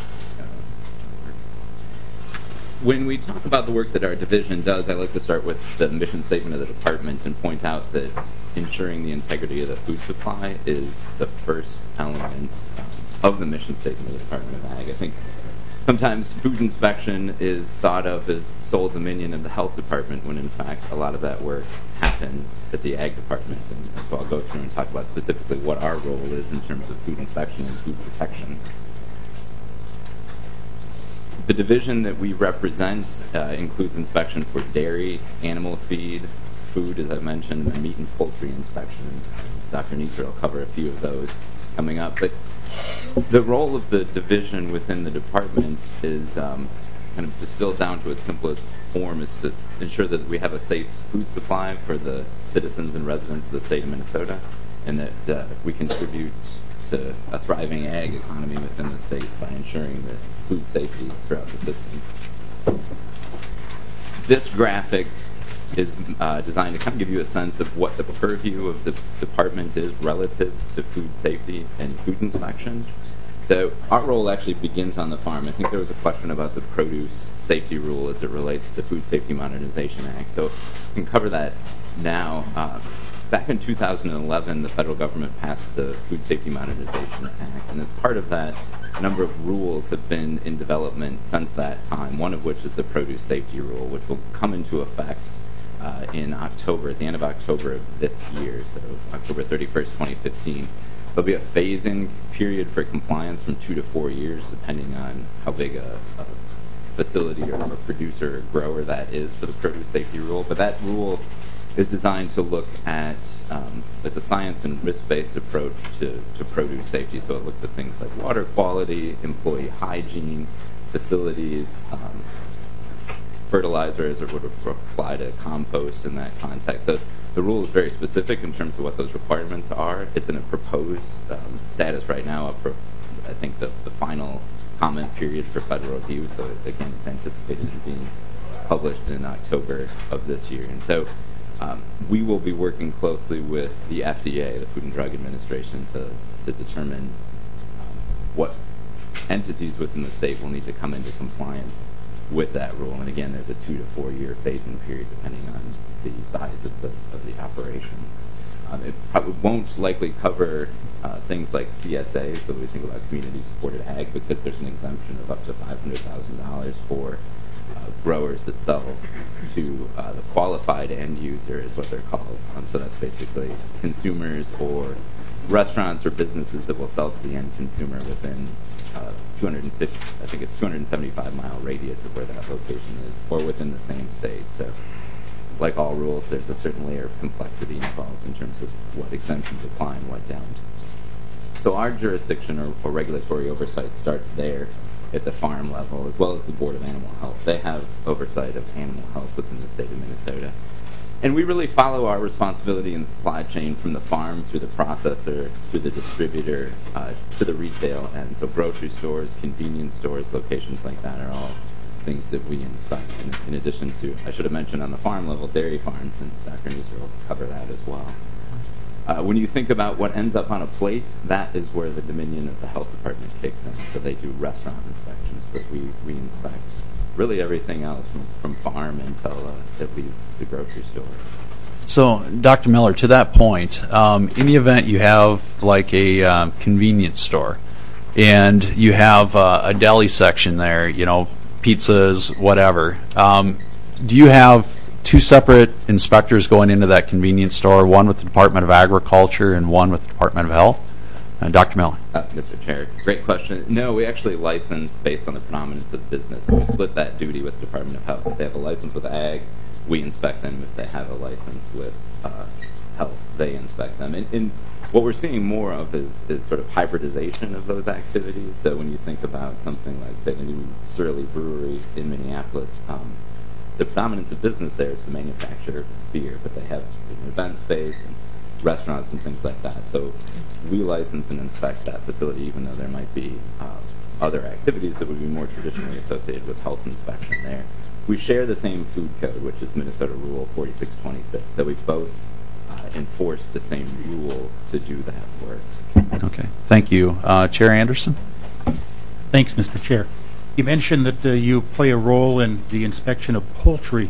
When we talk about the work that our division does, I like to start with the mission statement of the department and point out that ensuring the integrity of the food supply is the first element um, of the mission statement of the Department of Ag. I think sometimes food inspection is thought of as the sole dominion of the health department, when in fact a lot of that work happens at the Ag department. And so I'll go through and talk about specifically what our role is in terms of food inspection and food protection. the division that we represent uh, includes inspection for dairy, animal feed, food, as I mentioned, and meat and poultry inspection. Doctor Neeser will cover a few of those coming up. But the role of the division within the department is um, kind of distilled down to its simplest form, is to ensure that we have a safe food supply for the citizens and residents of the state of Minnesota, and that uh, we contribute to a thriving ag economy within the state by ensuring that food safety throughout the system. This graphic is uh, designed to kind of give you a sense of what the purview of the department is relative to food safety and food inspection. So our role actually begins on the farm. I think there was a question about the produce safety rule as it relates to the Food Safety Modernization Act. So we can cover that now. Uh, back in two thousand eleven, the federal government passed the Food Safety Modernization Act, and as part of that, a number of rules have been in development since that time, one of which is the produce safety rule, which will come into effect uh, in October, at the end of October of this year, so October thirty-first, twenty fifteen. There'll be a phase-in period for compliance from two to four years, depending on how big a, a facility or a producer or grower that is for the produce safety rule. But that rule is designed to look at, um, it's a science and risk-based approach to, to produce safety. So it looks at things like water quality, employee hygiene, facilities, um, fertilizer as it would apply to compost in that context. So the rule is very specific in terms of what those requirements are. It's in a proposed um, status right now up for, I think, the, the final comment period for federal review. So again, it's anticipated to be published in October of this year. And so um, we will be working closely with the F D A, the Food and Drug Administration, to, to determine um, what entities within the state will need to come into compliance with that rule. And again, there's a two to four year phase-in period depending on the size of the of the operation. Um, it probably won't likely cover uh, things like C S A, so we think about community-supported ag, because there's an exemption of up to five hundred thousand dollars for uh, growers that sell to uh, the qualified end user, is what they're called. Um, so that's basically consumers or restaurants or businesses that will sell to the end consumer within uh, two hundred fifty, I think it's two hundred seventy-five mile radius of where that location is, or within the same state. So, like all rules, there's a certain layer of complexity involved in terms of what exemptions apply and what don't. So our jurisdiction or, or regulatory oversight starts there at the farm level, as well as the Board of Animal Health. They have oversight of animal health within the state of Minnesota. And we really follow our responsibility in the supply chain from the farm through the processor, through the distributor, uh, to the retail end. So grocery stores, convenience stores, locations like that are all things that we inspect. In, in addition to, I should have mentioned on the farm level, dairy farms, and Doctor Neeser will cover that as well. Uh, when you think about what ends up on a plate, that is where the dominion of the health department kicks in. So they do restaurant inspections, but we, we inspect really everything else from, from farm until uh, it leaves the grocery store. So, Doctor Miller, to that point, um, in the event you have like a uh, convenience store and you have uh, a deli section there, you know, pizzas, whatever, um, do you have two separate inspectors going into that convenience store, one with the Department of Agriculture and one with the Department of Health? Uh, Doctor Miller. Uh, Mister Chair, great question. No, we actually license based on the predominance of business. So we split that duty with the Department of Health. If they have a license with ag, we inspect them. If they have a license with uh, health, they inspect them. And, and what we're seeing more of is, is sort of hybridization of those activities. So when you think about something like, say, the new Surly Brewery in Minneapolis, um, the predominance of business there is to manufacture beer, but they have an event space and restaurants and things like that. So we license and inspect that facility, even though there might be uh, other activities that would be more traditionally associated with health inspection there. We share the same food code, which is Minnesota Rule forty-six twenty-six. So we both uh, enforce the same rule to do that work. Okay. Thank you. Uh, Chair Anderson? Thanks, Mister Chair. You mentioned that uh, you play a role in the inspection of poultry.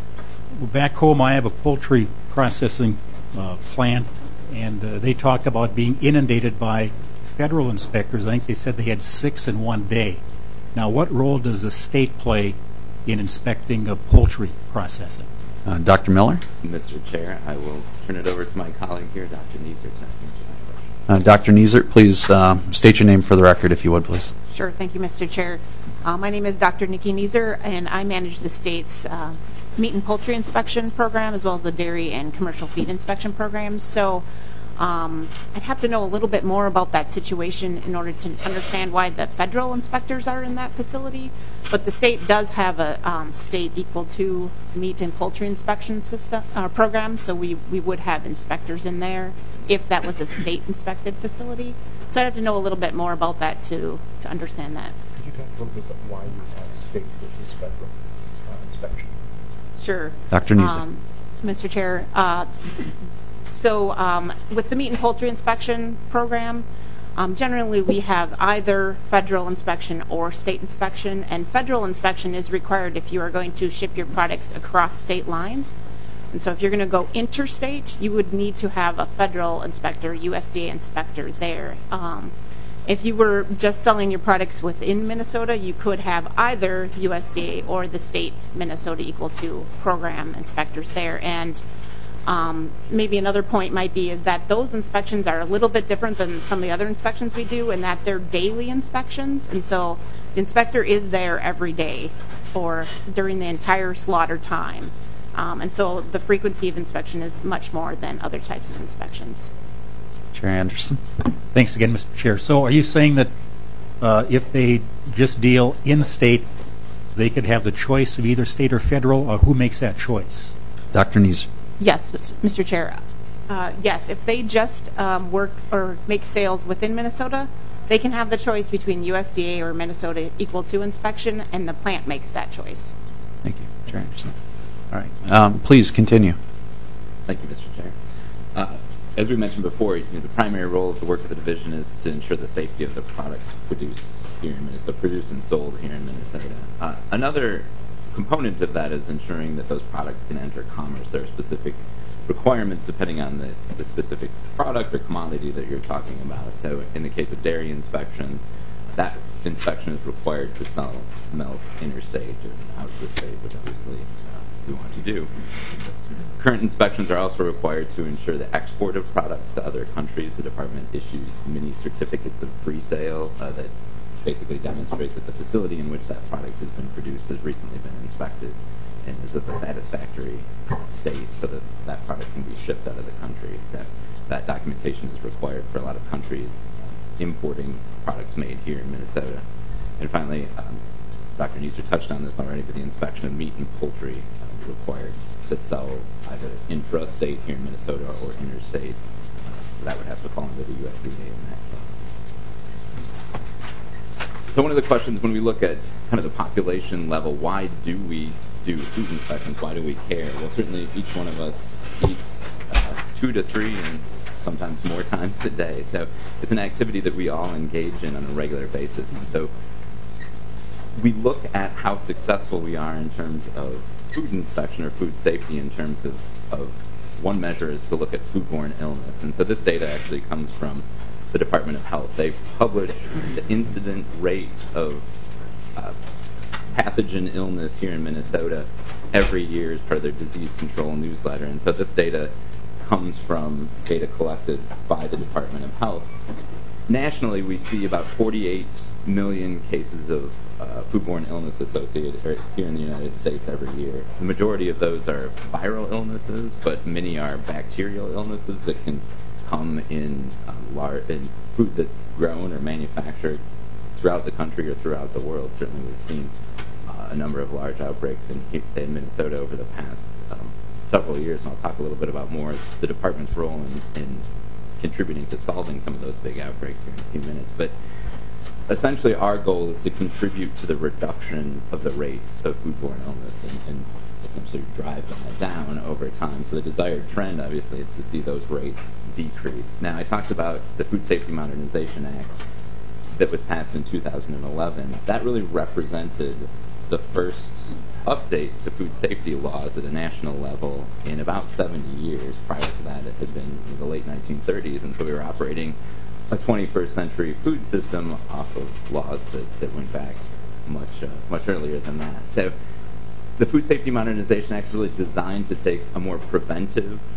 Back home, I have a poultry processing uh, plant, and uh, they talk about being inundated by federal inspectors. I think they said they had six in one day. Now, what role does the state play in inspecting uh, poultry processing? Uh, Doctor Miller? Mister Chair, I will turn it over to my colleague here, Doctor Neeser, to answer that question. Uh, Doctor Neeser, please uh, state your name for the record, if you would, please. Sure. Thank you, Mister Chair. Uh, my name is Doctor Nikki Neeser, and I manage the state's uh, meat and poultry inspection program as well as the dairy and commercial feed inspection programs. So um, I'd have to know a little bit more about that situation in order to understand why the federal inspectors are in that facility. But the state does have a um, state equal to meat and poultry inspection system uh, program, so we, we would have inspectors in there if that was a state inspected facility. So I'd have to know a little bit more about that to to understand that. Could you talk a little bit about why you have state versus federal uh, inspection? Sure. Doctor Neeser. Um, Mister Chair, uh, so um, with the meat and poultry inspection program, um, generally we have either federal inspection or state inspection, and federal inspection is required if you are going to ship your products across state lines. And so if you're going to go interstate, you would need to have a federal inspector, U S D A inspector there. Um, if you were just selling your products within Minnesota, you could have either U S D A or the state Minnesota Equal to program inspectors there. And um, maybe another point might be is that those inspections are a little bit different than some of the other inspections we do in that they're daily inspections. And so the inspector is there every day or during the entire slaughter time. Um, and so the frequency of inspection is much more than other types of inspections. Chair Anderson. Thanks again, Mister Chair. So are you saying that uh, if they just deal in-state, they could have the choice of either state or federal, or who makes that choice? Doctor Neeser. Yes, Mister Chair. Uh, yes, if they just um, work or make sales within Minnesota, they can have the choice between U S D A or Minnesota Equal to inspection, and the plant makes that choice. Thank you, Chair Anderson. All right. Um, please continue. Thank you, Mister Chair. Uh, as we mentioned before, you know, the primary role of the work of the division is to ensure the safety of the products produced here in Minnesota, produced and sold here in Minnesota. Uh, another component of that is ensuring that those products can enter commerce. There are specific requirements depending on the, the specific product or commodity that you're talking about. So in the case of dairy inspections, that inspection is required to sell milk interstate or out of the state, which obviously uh, we want to do. Current inspections are also required to ensure the export of products to other countries. The department issues many certificates of free sale uh, that basically demonstrate that the facility in which that product has been produced has recently been inspected and is of a satisfactory state so that that product can be shipped out of the country. So that documentation is required for a lot of countries uh, importing products made here in Minnesota. And finally, um, Doctor Neeser touched on this already, but the inspection of meat and poultry uh, is required to sell either intra-state here in Minnesota or interstate. Uh, that would have to fall under the U S D A in that case. So one of the questions when we look at kind of the population level, why do we do food inspections? Why do we care? Well, certainly each one of us eats uh, two to three and sometimes more times a day. So it's an activity that we all engage in on a regular basis. And so we look at how successful we are in terms of food inspection or food safety in terms of, of one measure is to look at foodborne illness. And so this data actually comes from the Department of Health. They publish the incident rate of uh, pathogen illness here in Minnesota every year as part of their disease control newsletter. And so this data comes from data collected by the Department of Health. Nationally, we see about forty-eight million cases of uh, foodborne illness associated here in the United States every year. The majority of those are viral illnesses, but many are bacterial illnesses that can come in, um, lar- in food that's grown or manufactured throughout the country or throughout the world. Certainly we've seen uh, a number of large outbreaks in, in Minnesota over the past um, several years, and I'll talk a little bit about more the department's role in, in contributing to solving some of those big outbreaks here in a few minutes. But essentially our goal is to contribute to the reduction of the rates of foodborne illness and, and essentially drive that down over time. So the desired trend, obviously, is to see those rates decrease. Now, I talked about the Food Safety Modernization Act that was passed in two thousand eleven. That really represented the first update to food safety laws at a national level in about seventy years. Prior to that, it had been in the late nineteen thirties, and so we were operating a twenty-first century food system off of laws that, that went back much uh, much earlier than that. So the Food Safety Modernization Act is really designed to take a more preventive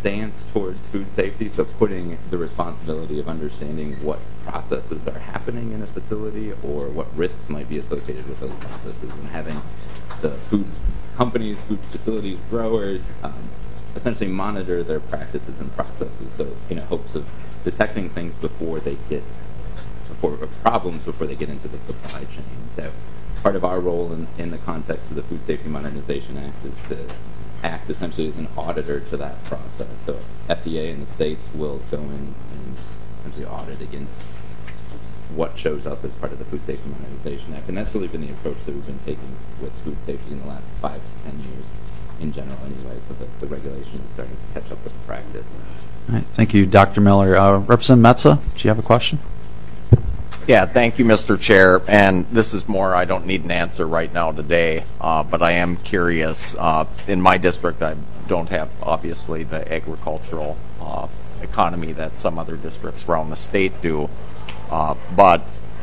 stance towards food safety, so putting the responsibility of understanding what processes are happening in a facility or what risks might be associated with those processes, and having the food companies, food facilities, growers um, essentially monitor their practices and processes, so in hopes of detecting things before they get before problems before they get into the supply chain. So part of our role in, in the context of the Food Safety Modernization Act is to act essentially as an auditor to that process. So F D A in the states will go in and essentially audit against what shows up as part of the Food Safety Modernization Act. And that's really been the approach that we've been taking with food safety in the last five to ten years in general anyway, so that the regulation is starting to catch up with the practice. All right, thank you, Doctor Miller. Uh, Representative Metsa, do you have a question? Yeah, thank you, Mister Chair. And this is more, I don't need an answer right now today, uh, but I am curious. Uh, in my district, I don't have, obviously, the agricultural uh, economy that some other districts around the state do. Uh, but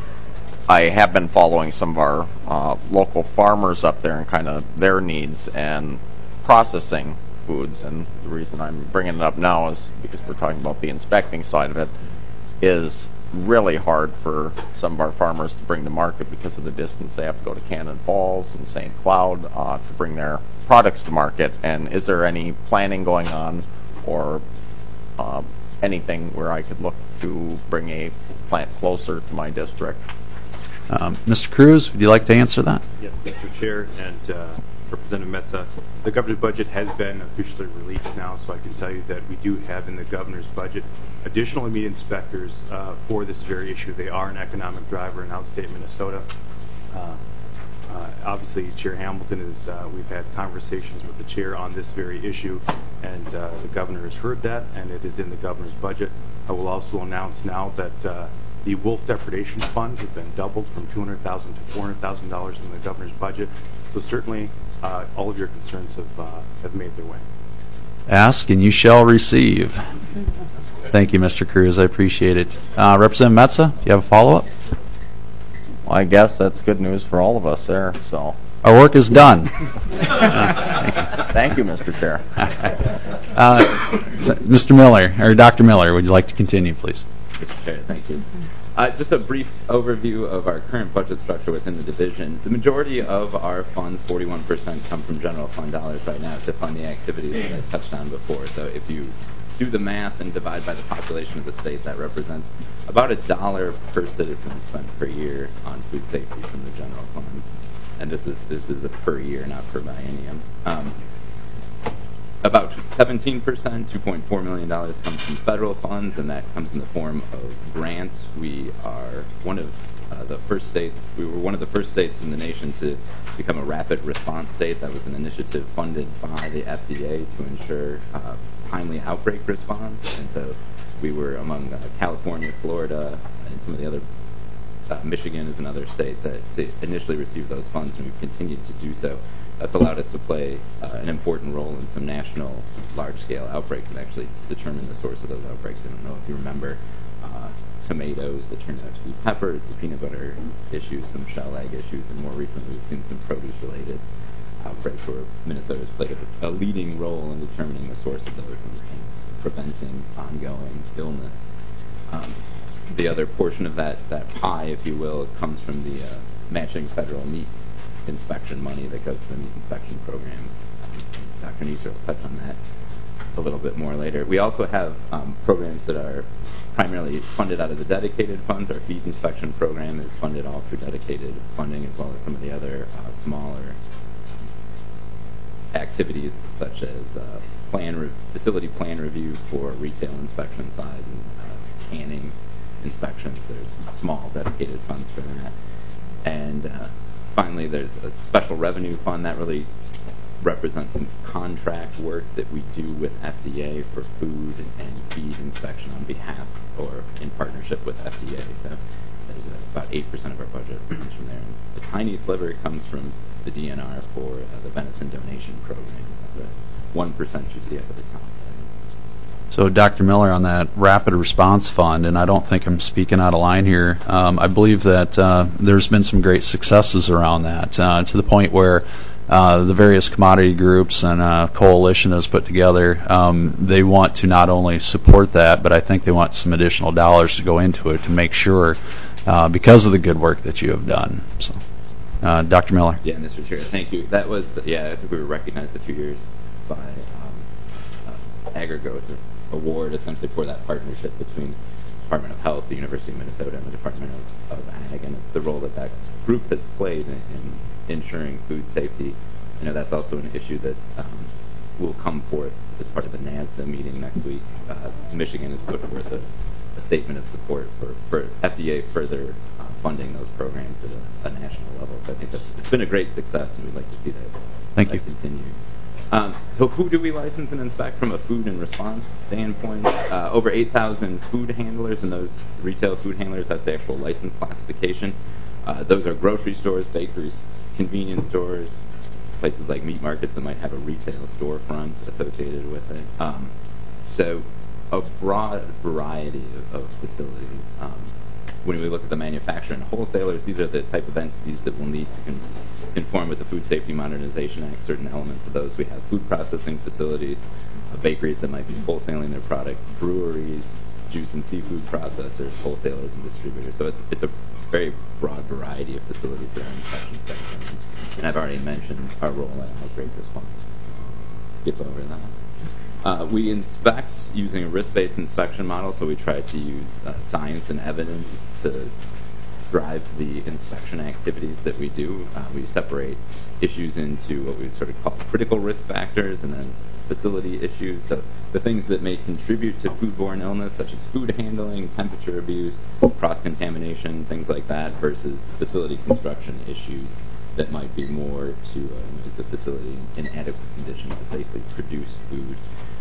I have been following some of our uh, local farmers up there and kind of their needs and processing foods. And the reason I'm bringing it up now is because we're talking about the inspecting side of it is really hard for some of our farmers to bring to market because of the distance they have to go to Cannon Falls and Saint Cloud uh, to bring their products to market. And is there any planning going on or uh, anything where I could look to bring a plant closer to my district? Um, Mister Cruz, would you like to answer that? Yes, Mister Chair and uh, Representative Metsa. The governor's budget has been officially released now, so I can tell you that we do have in the governor's budget additional meat inspectors uh, for this very issue. They are an economic driver in outstate Minnesota. Uh, uh, obviously, Chair Hamilton is, uh, we've had conversations with the chair on this very issue, and uh, the governor has heard that, and it is in the governor's budget. I will also announce now that uh, the Wolf Depredation Fund has been doubled from two hundred thousand dollars to four hundred thousand dollars in the governor's budget. So certainly, uh, all of your concerns have uh, have made their way. Ask and you shall receive. Thank you, Mister Cruz. I appreciate it. Uh, Representative Metsa, do you have a follow-up? Well, I guess that's good news for all of us there. So our work is done. uh, thank you, Mister Chair. uh, Mister Miller or Doctor Miller, would you like to continue, please? Mister Chair, thank you. Uh, just a brief overview of our current budget structure within the division. The majority of our funds, forty-one percent, come from general fund dollars right now to fund the activities that I touched on before. So if you do the math and divide by the population of the state, that represents about a dollar per citizen spent per year on food safety from the general fund. And this is this is a per year, not per biennium. Um, About seventeen percent, two point four million dollars, comes from federal funds, and that comes in the form of grants. We are one of uh, the first states, we were one of the first states in the nation to become a rapid response state. That was an initiative funded by the F D A to ensure uh, timely outbreak response. And so we were among uh, California, Florida, and some of the other, uh, Michigan is another state that to initially received those funds, and we've continued to do so. That's allowed us to play uh, an important role in some national large-scale outbreaks and actually determine the source of those outbreaks. I don't know if you remember uh, tomatoes that turned out to be peppers, the peanut butter issues, some shell egg issues, and more recently we've seen some produce-related outbreaks where Minnesota's played a, a leading role in determining the source of those and, and preventing ongoing illness. Um, the other portion of that, that pie, if you will, comes from the uh, matching federal meat inspection money that goes to the meat inspection program. Doctor Neeser will touch on that a little bit more later. We also have um, programs that are primarily funded out of the dedicated funds. Our feed inspection program is funded all through dedicated funding, as well as some of the other uh, smaller activities, such as uh, plan re- facility plan review for retail inspection side and uh, canning inspections. There's small dedicated funds for that. And uh, finally, there's a special revenue fund that really represents some contract work that we do with F D A for food and feed inspection on behalf or in partnership with F D A. So there's about eight percent of our budget comes from there. And a tiny sliver comes from the D N R for uh, the venison donation program. The one percent you see up at the top. So, Doctor Miller, on that Rapid Response Fund, and I don't think I'm speaking out of line here, um, I believe that uh, there's been some great successes around that, uh, to the point where uh, the various commodity groups and uh, coalition that was put together, um, they want to not only support that, but I think they want some additional dollars to go into it to make sure, uh, because of the good work that you have done. So, uh, Doctor Miller. Yeah, Mister Chair, thank you. That was, yeah, I think we were recognized a few years by um, uh, AgriGrowth Award, essentially for that partnership between Department of Health, the University of Minnesota, and the Department of, of Ag, and the role that that group has played in, in ensuring food safety. I know that's also an issue that um, will come forth as part of the NASDA meeting next week. Uh, Michigan has put forth a, a statement of support for, for F D A further uh, funding those programs at a, a national level. So I think that's, it's been a great success, and we'd like to see that, Thank that you. continue. Um, so who do we license and inspect from a food and response standpoint? Uh, over eight thousand food handlers, and those retail food handlers, that's the actual license classification. Uh, those are grocery stores, bakeries, convenience stores, places like meat markets that might have a retail storefront associated with it. Um, so a broad variety of, of facilities. Um, when we look at the manufacturer and wholesalers, these are the type of entities that will need to con- conform with the Food Safety Modernization Act. Certain elements of those. We have food processing facilities, uh, bakeries that might be wholesaling their product, breweries, juice and seafood processors, wholesalers and distributors. So it's it's a very broad variety of facilities that are in inspection section. And I've already mentioned our role in outbreak response. So skip over that. Uh, we inspect using a risk-based inspection model, so we try to use uh, science and evidence to drive the inspection activities that we do. Uh, we separate issues into what we sort of call critical risk factors and then facility issues. So the things that may contribute to foodborne illness, such as food handling, temperature abuse, cross-contamination, things like that, versus facility construction issues that might be more to um, is the facility in adequate condition to safely produce food.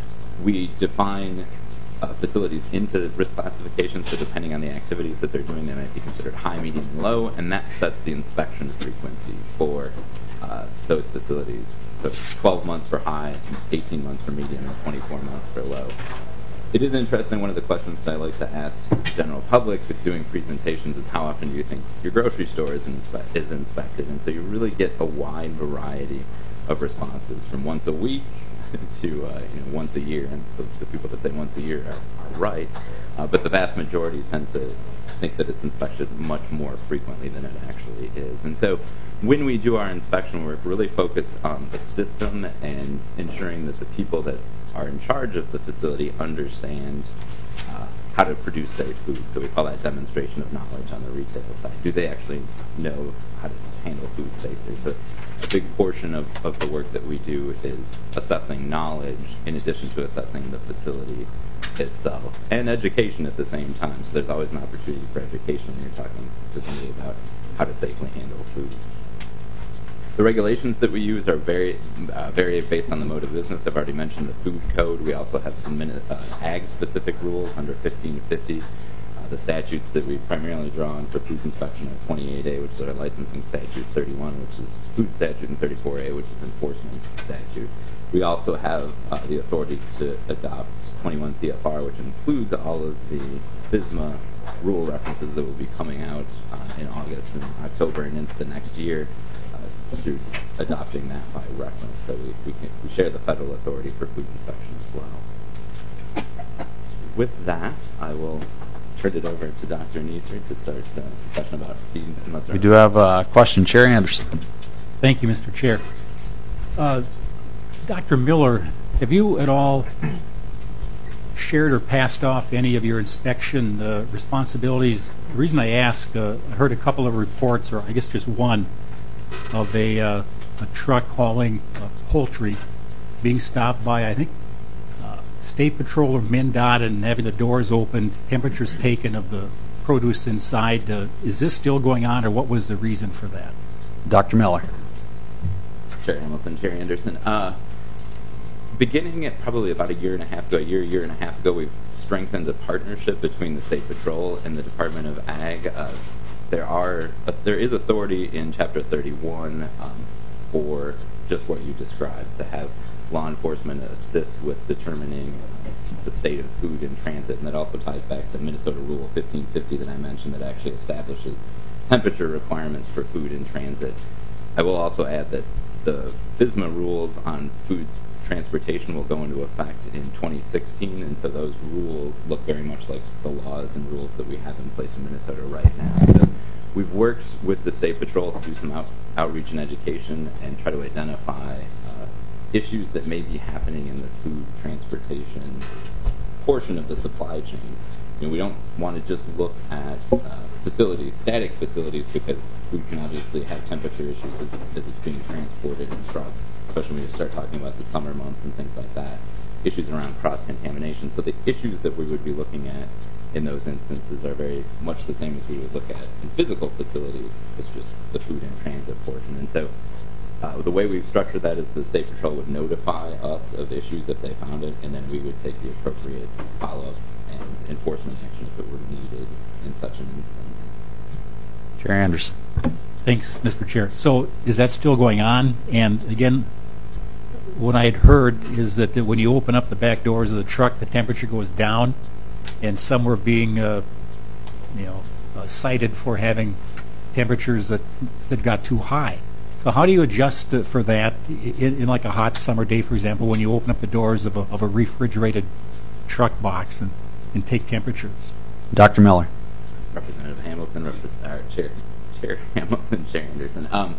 We define uh, facilities into risk classifications, so depending on the activities that they're doing, they might be considered high, medium, and low, and that sets the inspection frequency for uh, those facilities. So twelve months for high, eighteen months for medium, and twenty-four months for low. It is interesting, one of the questions that I like to ask the general public with doing presentations is how often do you think your grocery store is, inspe- is inspected? And so you really get a wide variety of responses, from once a week to uh, you know, once a year, and the, the people that say once a year are, are right, uh, but the vast majority tend to think that it's inspected much more frequently than it actually is. And so when we do our inspection work, we're really focused on the system and ensuring that the people that are in charge of the facility understand uh, how to produce safe food. So we call that demonstration of knowledge on the retail side. Do they actually know how to handle food safely? So a big portion of, of the work that we do is assessing knowledge in addition to assessing the facility itself, and education at the same time. So there's always an opportunity for education when you're talking to somebody about how to safely handle food. The regulations that we use are very uh, vary based on the mode of business. I've already mentioned the food code. We also have some uh, ag-specific rules under fifteen fifty. Uh, the statutes that we primarily draw on for food inspection are twenty-eight A, which is our licensing statute, thirty-one, which is food statute, and thirty-four A, which is enforcement statute. We also have uh, the authority to adopt twenty-one C F R, which includes all of the FSMA rule references that will be coming out uh, in August and October and into the next year, uh, through adopting that by reference. So we, we, can, we share the federal authority for food inspection as well. With that, I will turn it over to Doctor Neisser to start the discussion about feed. Unless We do have a question. Chair Anderson. Thank you, Mister Chair. Uh, Doctor Miller, have you at all shared or passed off any of your inspection uh, responsibilities? The reason I ask, uh, I heard a couple of reports, or I guess just one, of a, uh, a truck hauling uh, poultry being stopped by, I think, uh, State Patrol or MnDOT, and having the doors open, temperatures taken of the produce inside. Uh, is this still going on, or what was the reason for that? Doctor Miller. Chair Hamilton, Chair Anderson. Uh, beginning at probably about a year and a half ago, a year, year and a half ago, we've strengthened a partnership between the State Patrol and the Department of Ag. Uh, there are uh, there is authority in Chapter thirty-one um, for just what you described, to have law enforcement assist with determining uh, the state of food in transit, and that also ties back to Minnesota Rule fifteen fifty that I mentioned, that actually establishes temperature requirements for food in transit. I will also add that the FSMA rules on food transportation will go into effect in twenty sixteen, and so those rules look very much like the laws and rules that we have in place in Minnesota right now. So we've worked with the State Patrol to do some out, outreach and education and try to identify uh, issues that may be happening in the food transportation portion of the supply chain. You know, we don't want to just look at uh, facilities, static facilities, because food can obviously have temperature issues as, as it's being transported in trucks, especially when you start talking about the summer months and things like that, issues around cross-contamination. So the issues that we would be looking at in those instances are very much the same as we would look at in physical facilities. It's just the food in transit portion. And so uh, the way we've structured that is the State Patrol would notify us of issues if they found it, and then we would take the appropriate follow-up and enforcement action if it were needed in such an instance. Chair Anderson. Thanks, Mister Chair. So is that still going on? And again, what I had heard is that when you open up the back doors of the truck, the temperature goes down, and some were being, uh, you know, uh, cited for having temperatures that, that got too high. So how do you adjust uh, for that in, in like a hot summer day, for example, when you open up the doors of a, of a refrigerated truck box and, and take temperatures? Doctor Miller. Representative Hamilton, Rep- uh, Chair, Chair Hamilton, Chair Anderson. Um,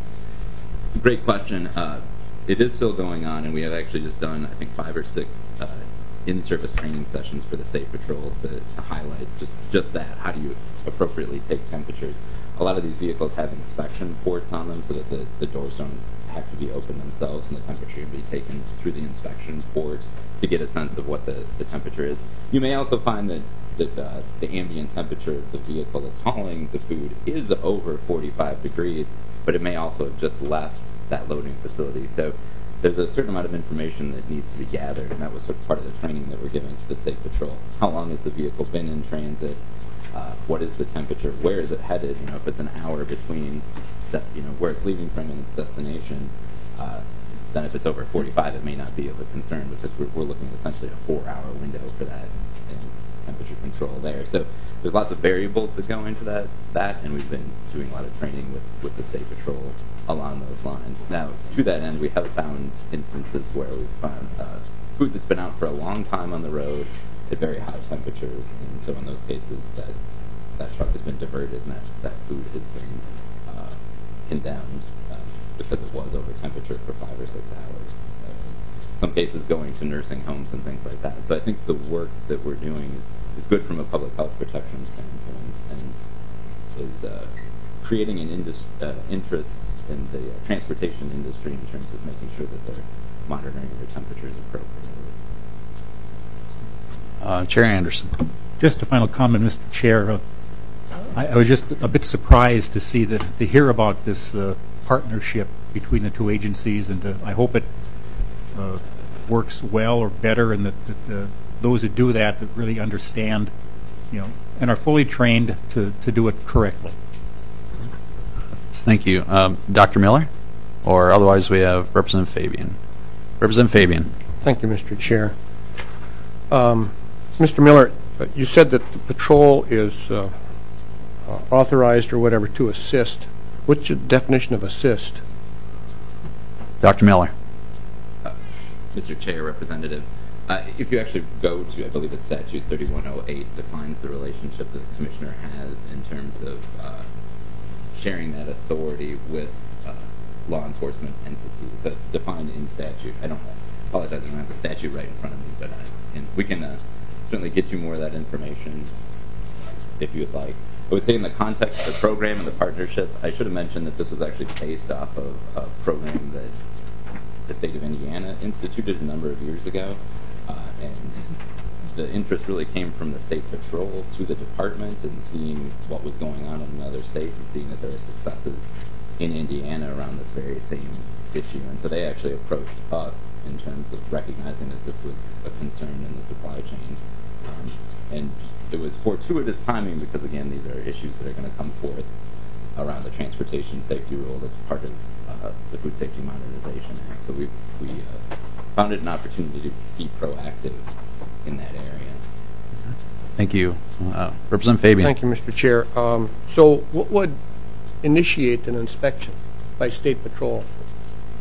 great question. Uh, it is still going on, and we have actually just done, I think, five or six uh, in-service training sessions for the State Patrol to, to highlight just, just that. How do you appropriately take temperatures? A lot of these vehicles have inspection ports on them so that the, the doors don't have to be opened themselves, and the temperature can be taken through the inspection port to get a sense of what the, the temperature is. You may also find that that uh, the ambient temperature of the vehicle that's hauling the food is over forty-five degrees, but it may also have just left that loading facility. So there's a certain amount of information that needs to be gathered, and that was sort of part of the training that we're giving to the State Patrol. How long has the vehicle been in transit? Uh, what is the temperature? Where is it headed? You know, if it's an hour between, des- you know, where it's leaving from and its destination, uh, then if it's over forty-five, it may not be of a concern because we're, we're looking at essentially a four-hour window for that and temperature control there. So there's lots of variables that go into that, that, and we've been doing a lot of training with, with the State Patrol along those lines. Now, to that end, we have found instances where we've found uh, food that's been out for a long time on the road at very high temperatures, and so in those cases, that that truck has been diverted and that, that food has been uh, condemned um, because it was over temperature for five or six hours. Uh, some cases going to nursing homes and things like that. So I think the work that we're doing is, is good from a public health protection standpoint and is uh, creating an indus- uh, interest in the uh, transportation industry in terms of making sure that they're monitoring their temperatures appropriately. Uh, Chair Anderson. Just a final comment, Mister Chair. Uh, I, I was just a bit surprised to see that, to hear about this uh, partnership between the two agencies, and uh, I hope it uh, works well or better, and that, that uh, those who do that really understand, you know, and are fully trained to, to do it correctly. Thank you. Um, Doctor Miller? Or otherwise we have Representative Fabian. Representative Fabian. Thank you, Mister Chair. Um, Mister Miller, you said that the patrol is uh, uh, authorized or whatever to assist. What's your definition of assist? Doctor Miller. Uh, Mister Chair, Representative, uh, if you actually go to, I believe it's statute thirty-one oh eight defines the relationship that the commissioner has in terms of uh, sharing that authority with uh, law enforcement entities. So it's defined in statute. I don't I apologize, I don't have the statute right in front of me, but I, and we can uh, certainly get you more of that information if you would like. I would say in the context of the program and the partnership, I should have mentioned that this was actually based off of a program that the state of Indiana instituted a number of years ago, uh, and the interest really came from the State Patrol to the department and seeing what was going on in another state and seeing that there were successes in Indiana around this very same issue. And so they actually approached us in terms of recognizing that this was a concern in the supply chain. Um, and it was fortuitous timing because, again, these are issues that are going to come forth around the Transportation Safety Rule that's part of uh, the Food Safety Modernization Act. So we, we uh, found it an opportunity to be proactive in that area. Thank you. Uh, Representative Fabian. Thank you, Mister Chair. Um, so what would initiate an inspection by State Patrol?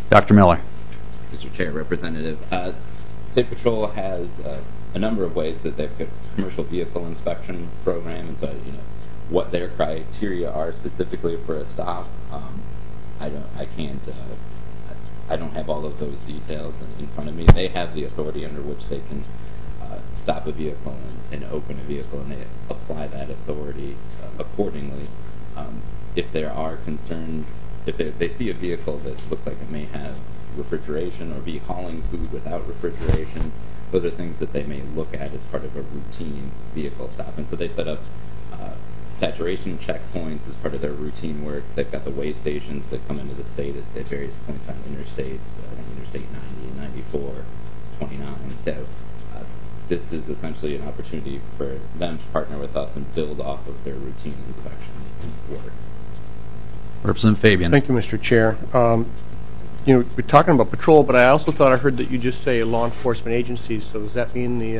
Doctor Miller. Mister Chair, Representative, uh, State Patrol has uh, a number of ways that they've got commercial vehicle inspection program, and so you know what their criteria are specifically for a stop. Um, I don't, I can't, uh, I don't have all of those details in front of me. They have the authority under which they can uh, stop a vehicle and, and open a vehicle, and they apply that authority uh, accordingly. Um, if there are concerns, if they, they see a vehicle that looks like it may have refrigeration or be hauling food without refrigeration, those are things that they may look at as part of a routine vehicle stop. And so they set up uh, saturation checkpoints as part of their routine work. They've got the weigh stations that come into the state at, at various points on interstates, uh, Interstate ninety, ninety-four, twenty-nine. So uh, this is essentially an opportunity for them to partner with us and build off of their routine inspection work. Representative Fabian. Thank you, Mister Chair. Um, you know, we're talking about patrol, but I also thought I heard that you just say law enforcement agencies. So does that mean the uh,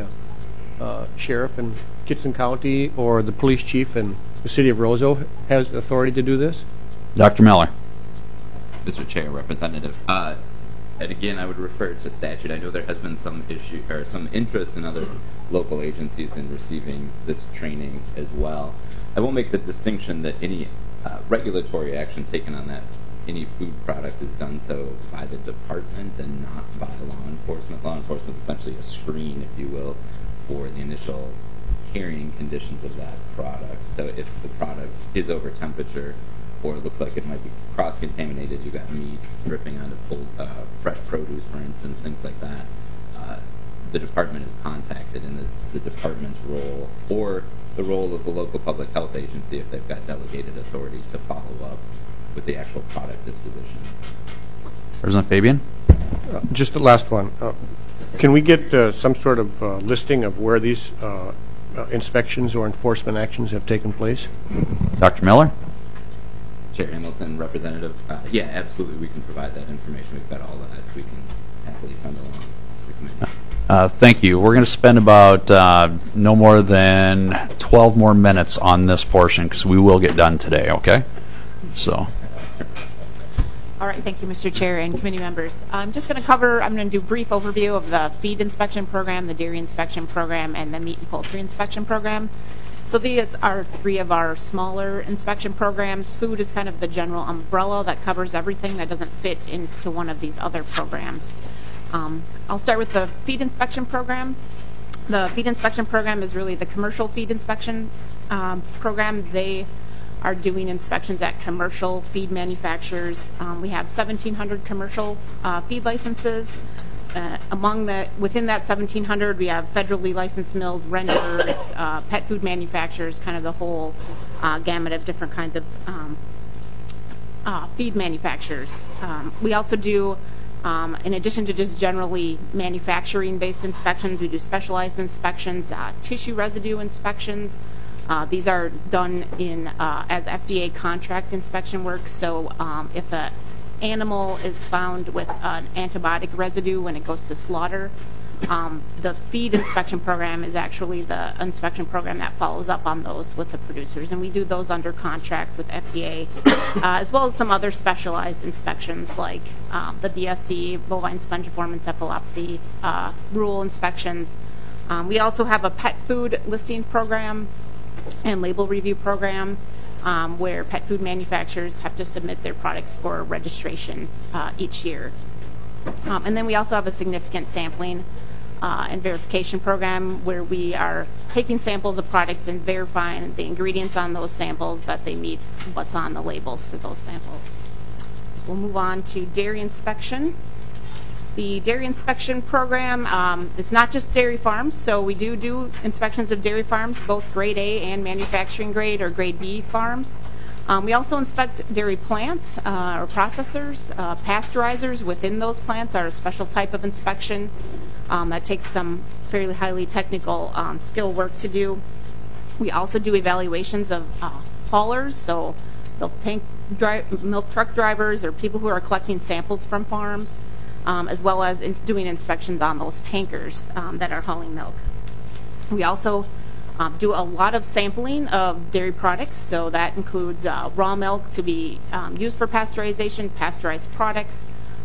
uh, sheriff in Kitson County or the police chief in the city of Roseau has authority to do this? Doctor Miller. Mister Chair, Representative. Uh, and again, I would refer to statute. I know there has been some issue or some interest in other local agencies in receiving this training as well. I will make the distinction that any uh, regulatory action taken on that any food product is done so by the department and not by law enforcement. Law enforcement is essentially a screen, if you will, for the initial carrying conditions of that product. So if the product is over temperature or it looks like it might be cross-contaminated, you've got meat dripping onto full, uh, fresh produce, for instance, things like that, uh, the department is contacted, and it's the department's role or the role of the local public health agency, if they've got delegated authority, to follow up with the actual product disposition. Representative Fabian. Uh, just the last one. Uh, can we get uh, some sort of uh, listing of where these uh, uh, inspections or enforcement actions have taken place? Doctor Miller. Chair Hamilton, Representative. Uh, yeah, absolutely. We can provide that information. We've got all that. We can happily send along to the committee. Uh, thank you. We're going to spend about uh, no more than twelve more minutes on this portion because we will get done today, okay? So. All right, thank you, Mister Chair and committee members. I'm just going to cover, I'm going to do a brief overview of the feed inspection program, the dairy inspection program, and the meat and poultry inspection program. So these are three of our smaller inspection programs. Food is kind of the general umbrella that covers everything that doesn't fit into one of these other programs. Um, I'll start with the feed inspection program. The feed inspection program is really the commercial feed inspection um, program. They are doing inspections at commercial feed manufacturers. Um, we have seventeen hundred commercial uh, feed licenses. Uh, among the within that seventeen hundred, we have federally licensed mills, renders, uh, pet food manufacturers, kind of the whole uh, gamut of different kinds of um, uh, feed manufacturers. Um, we also do, um, in addition to just generally manufacturing-based inspections, we do specialized inspections, uh, tissue residue inspections. Uh, these are done in uh, as F D A contract inspection work. So um, if an animal is found with an antibiotic residue when it goes to slaughter, um, the feed inspection program is actually the inspection program that follows up on those with the producers. And we do those under contract with F D A, uh, as well as some other specialized inspections like um, the B S C, bovine spongiform encephalopathy, uh, rural inspections. Um, we also have a pet food listing program and label review program um, where pet food manufacturers have to submit their products for registration uh, each year. Um, and then we also have a significant sampling uh, and verification program where we are taking samples of products and verifying the ingredients on those samples that they meet what's on the labels for those samples. So we'll move on to dairy inspection. The dairy inspection program, um, it's not just dairy farms, so we do do inspections of dairy farms, both grade A and manufacturing grade or grade B farms. Um, we also inspect dairy plants uh, or processors. Uh, pasteurizers within those plants are a special type of inspection um, that takes some fairly highly technical um, skill work to do. We also do evaluations of uh, haulers, so milk tank dri- milk truck drivers or people who are collecting samples from farms. Um, as well as in doing inspections on those tankers um, that are hauling milk. We also um, do a lot of sampling of dairy products, so that includes uh, raw milk to be um, used for pasteurization, pasteurized products,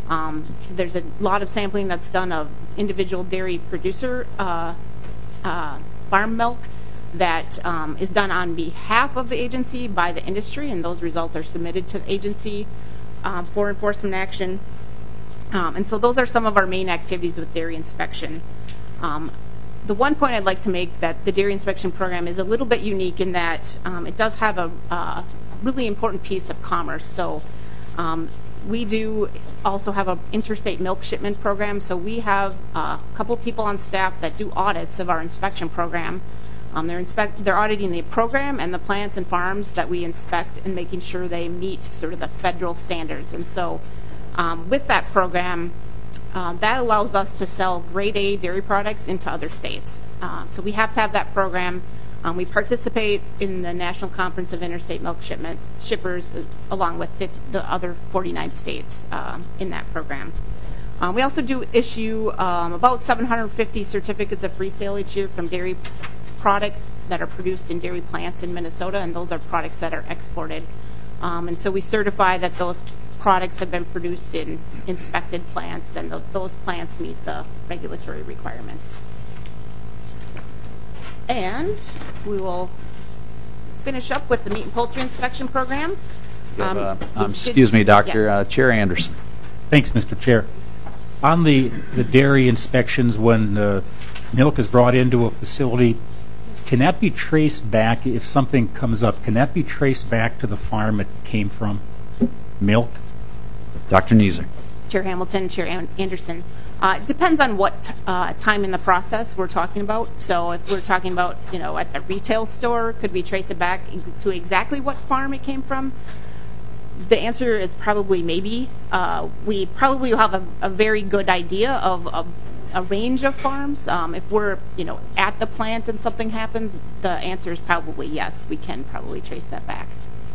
Um, there's a lot of sampling that's done of individual dairy producer uh, uh, farm milk that um, is done on behalf of the agency by the industry, and those results are submitted to the agency um, for enforcement action. Um, and so those are some of our main activities with dairy inspection. Um, the one point I'd like to make that the dairy inspection program is a little bit unique in that um, it does have a uh, really important piece of commerce. So um, we do also have an interstate milk shipment program. So we have uh, a couple of people on staff that do audits of our inspection program. Um, they're inspect they're auditing the program and the plants and farms that we inspect and making sure they meet sort of the federal standards. And so um, with that program, uh, that allows us to sell grade A dairy products into other states. Uh, so we have to have that program. Um, we participate in the National Conference of Interstate Milk Shipment Shippers uh, along with fifty, the other forty-nine states uh, in that program. Uh, we also do issue um, about seven hundred fifty certificates of free sale each year from dairy products that are produced in dairy plants in Minnesota, and those are products that are exported. Um, and so we certify that those products have been produced in inspected plants, and th those plants meet the regulatory requirements. And we will finish up with the meat and poultry inspection program. Um, uh, um, excuse me, Doctor Yes. Uh, Chair Anderson. Thanks, Mister Chair. On the, the dairy inspections, when uh, milk is brought into a facility, can that be traced back, if something comes up, can that be traced back to the farm it came from? Milk? Doctor Neeser. Chair Hamilton, Chair An Anderson. Uh, it depends on what uh, time in the process we're talking about. So if we're talking about, you know, at the retail store, could we trace it back to exactly what farm it came from? The answer is probably maybe. Uh, we probably will have a, a very good idea of, of a range of farms. Um, if we're, you know, at the plant and something happens, the answer is probably yes. We can probably trace that back.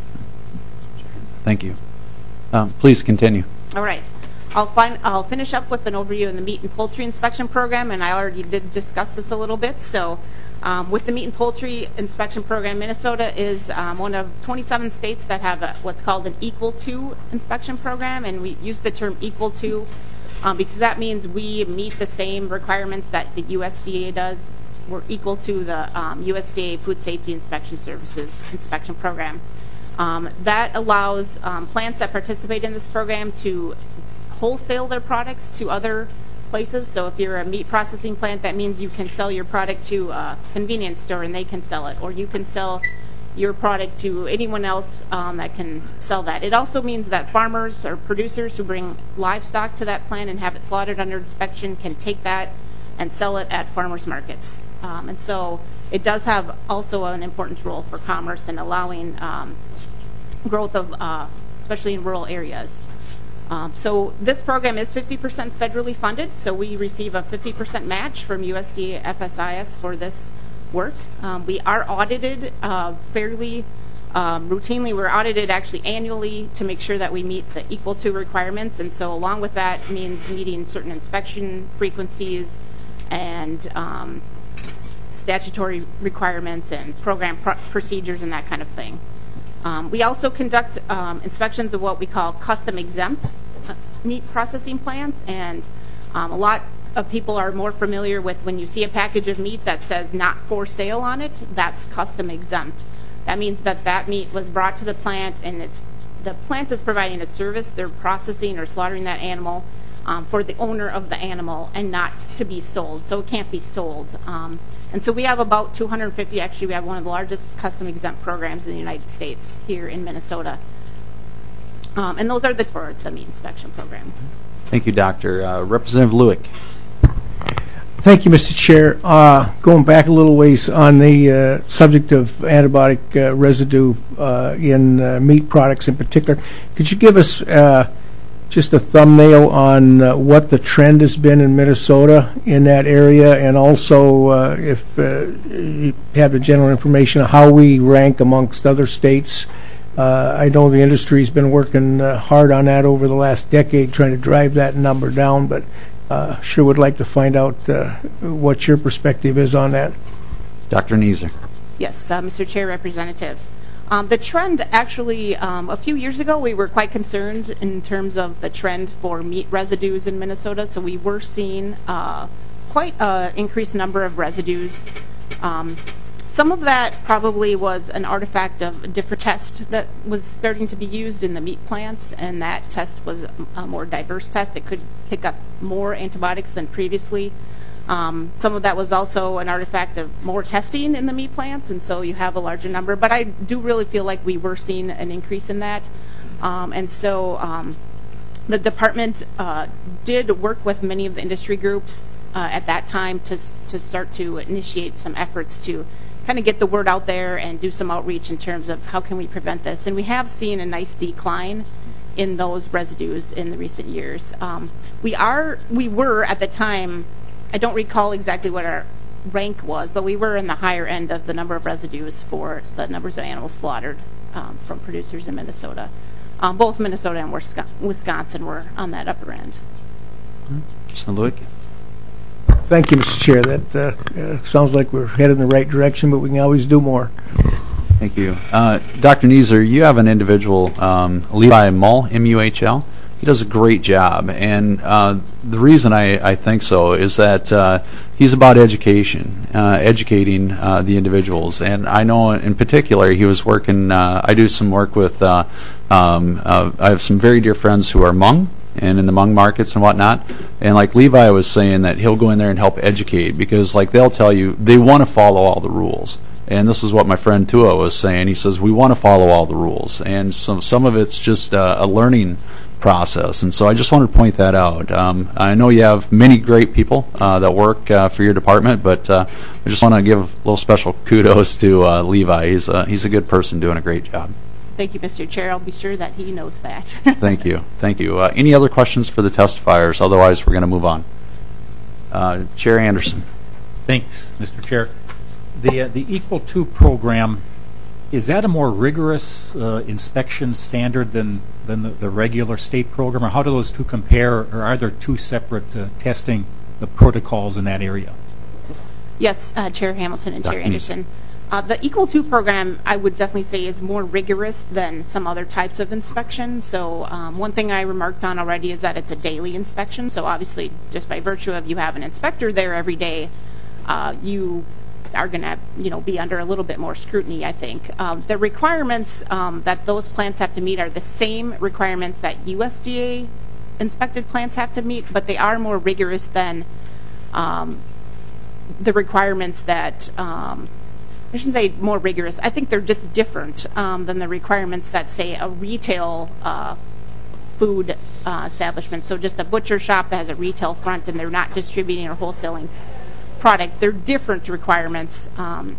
Thank you. Um, please continue. All right. I'll, fin I'll finish up with an overview of the meat and poultry inspection program, and I already did discuss this a little bit. So um, with the meat and poultry inspection program, Minnesota is um, one of twenty-seven states that have a, what's called an equal to inspection program, and we use the term equal to um, because that means we meet the same requirements that the U S D A does. We're equal to the um, U S D A Food Safety Inspection Services inspection program. Um, that allows um, plants that participate in this program to wholesale their products to other places. So if you're a meat processing plant, that means you can sell your product to a convenience store and they can sell it, or you can sell your product to anyone else um, that can sell that. It also means that farmers or producers who bring livestock to that plant and have it slaughtered under inspection can take that and sell it at farmers markets. Um, and so it does have also an important role for commerce and allowing um, growth of, uh, especially in rural areas. Um, so this program is fifty percent federally funded, so we receive a fifty percent match from U S D A F S I S for this work. Um, we are audited uh, fairly um, routinely. We're audited actually annually to make sure that we meet the equal to requirements, and so along with that means meeting certain inspection frequencies and um, statutory requirements and program pro procedures and that kind of thing. Um, we also conduct um, inspections of what we call custom exempt meat processing plants, and um, a lot of people are more familiar with when you see a package of meat that says not for sale on it, that's custom exempt. That means that that meat was brought to the plant and it's the plant is providing a service. They're processing or slaughtering that animal um, for the owner of the animal and not to be sold, so it can't be sold. Um, And so we have about two hundred fifty, actually we have one of the largest custom exempt programs in the United States here in Minnesota. Um, and those are the for the meat inspection program. Thank you, Doctor. Uh, Representative Lewick. Thank you, Mister Chair. Uh, going back a little ways on the uh, subject of antibiotic uh, residue uh, in uh, meat products in particular, could you give us uh, just a thumbnail on uh, what the trend has been in Minnesota in that area, and also uh, if uh, you have the general information of how we rank amongst other states. Uh, I know the industry's been working uh, hard on that over the last decade, trying to drive that number down, but uh, sure would like to find out uh, what your perspective is on that. Doctor Neeser. Yes, uh, Mister Chair, Representative. Um, the trend actually, um, a few years ago, we were quite concerned in terms of the trend for meat residues in Minnesota. So we were seeing uh, quite an increased number of residues. Um, some of that probably was an artifact of a different test that was starting to be used in the meat plants, and that test was a more diverse test. It could pick up more antibiotics than previously. Um, some of that was also an artifact of more testing in the meat plants, and so you have a larger number. But I do really feel like we were seeing an increase in that. Um, and so um, the department uh, did work with many of the industry groups uh, at that time to, to start to initiate some efforts to kind of get the word out there and do some outreach in terms of how can we prevent this. And we have seen a nice decline in those residues in the recent years. Um, we are, we were at the time, I don't recall exactly what our rank was, but we were in the higher end of the number of residues for the numbers of animals slaughtered um, from producers in Minnesota. Um, both Minnesota and Wisconsin were on that upper end. Mister Lewick. Thank you, Mister Chair. That uh, uh, sounds like we're headed in the right direction, but we can always do more. Thank you. Uh, Doctor Neeser, you have an individual, um, Levi Muhl, M U H L. He does a great job, and uh, the reason I, I think so is that uh, he's about education, uh, educating uh, the individuals. And I know in particular he was working, uh, I do some work with, uh, um, uh, I have some very dear friends who are Hmong, and in the Hmong markets and whatnot. And like Levi was saying, that he'll go in there and help educate, because like they'll tell you, they want to follow all the rules. And this is what my friend Tua was saying. He says, we want to follow all the rules. And some, some of it's just uh, a learning process. And so I just wanted to point that out. Um, I know you have many great people uh, that work uh, for your department, but uh, I just want to give a little special kudos to uh, Levi. He's a, he's a good person doing a great job. Thank you, Mister Chair. I'll be sure that he knows that. Thank you. Thank you. Uh, any other questions for the testifiers? Otherwise, we're going to move on. Uh, Chair Anderson. Thanks, Mister Chair. The, uh, the Equal To program, is that a more rigorous uh, inspection standard than, than the, the regular state program, or how do those two compare, or are there two separate uh, testing uh, protocols in that area? Yes, uh, Chair Hamilton and Chair Anderson. Uh, the Equal To program, I would definitely say, is more rigorous than some other types of inspection. So um, one thing I remarked on already is that it's a daily inspection. So obviously, just by virtue of you have an inspector there every day, uh, you are going to, you know, be under a little bit more scrutiny, I think. Um, the requirements um, that those plants have to meet are the same requirements that U S D A inspected plants have to meet, but they are more rigorous than um, the requirements that, um, I shouldn't say more rigorous, I think they're just different um, than the requirements that, say, a retail uh, food uh, establishment. So just a butcher shop that has a retail front and they're not distributing or wholesaling product. They're different requirements. Um,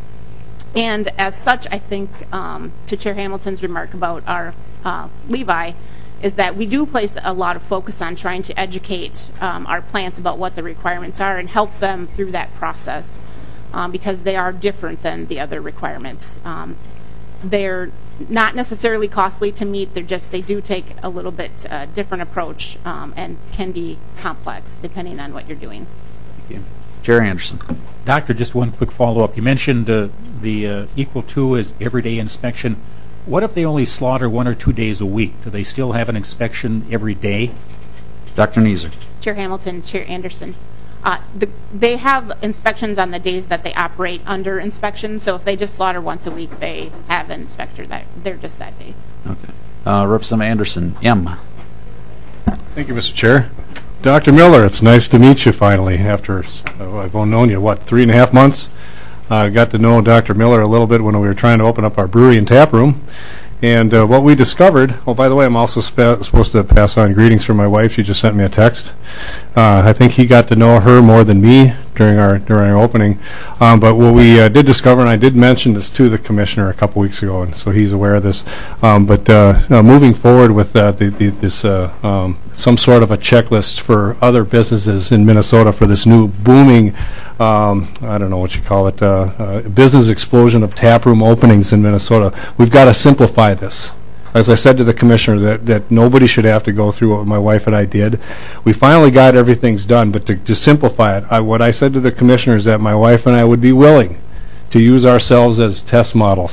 and as such, I think, um, to Chair Hamilton's remark about our uh, Levi, is that we do place a lot of focus on trying to educate um, our plants about what the requirements are and help them through that process um, because they are different than the other requirements. Um, they're not necessarily costly to meet. They're just, they do take a little bit uh, different approach um, and can be complex depending on what you're doing. Thank you. Chair Anderson. Doctor, just one quick follow-up. You mentioned uh, the uh, Equal To is everyday inspection. What if they only slaughter one or two days a week? Do they still have an inspection every day? Doctor Neeser. Chair Hamilton, Chair Anderson. Uh, the, they have inspections on the days that they operate under inspection. So if they just slaughter once a week, they have an inspector that they're just that day. Okay. Uh, Representative Anderson. M. Thank you, Mister Chair. Doctor Miller, it's nice to meet you finally after, uh, I've known you, what, three and a half months? I uh, got to know Doctor Miller a little bit when we were trying to open up our brewery and tap room. And uh, what we discovered, oh, by the way, I'm also sp- supposed to pass on greetings from my wife. She just sent me a text. Uh, I think he got to know her more than me during our during our opening. Um, but what we uh, did discover, and I did mention this to the commissioner a couple weeks ago, and so he's aware of this. Um, but uh, uh, moving forward with uh, the, the, this uh, um, some sort of a checklist for other businesses in Minnesota for this new booming, um, I don't know what you call it, uh, uh, business explosion of taproom openings in Minnesota. We've got to simplify this. As I said to the commissioner, that, that nobody should have to go through what my wife and I did. We finally got everything's done, but to, to simplify it, I, what I said to the commissioner is that my wife and I would be willing to use ourselves as test models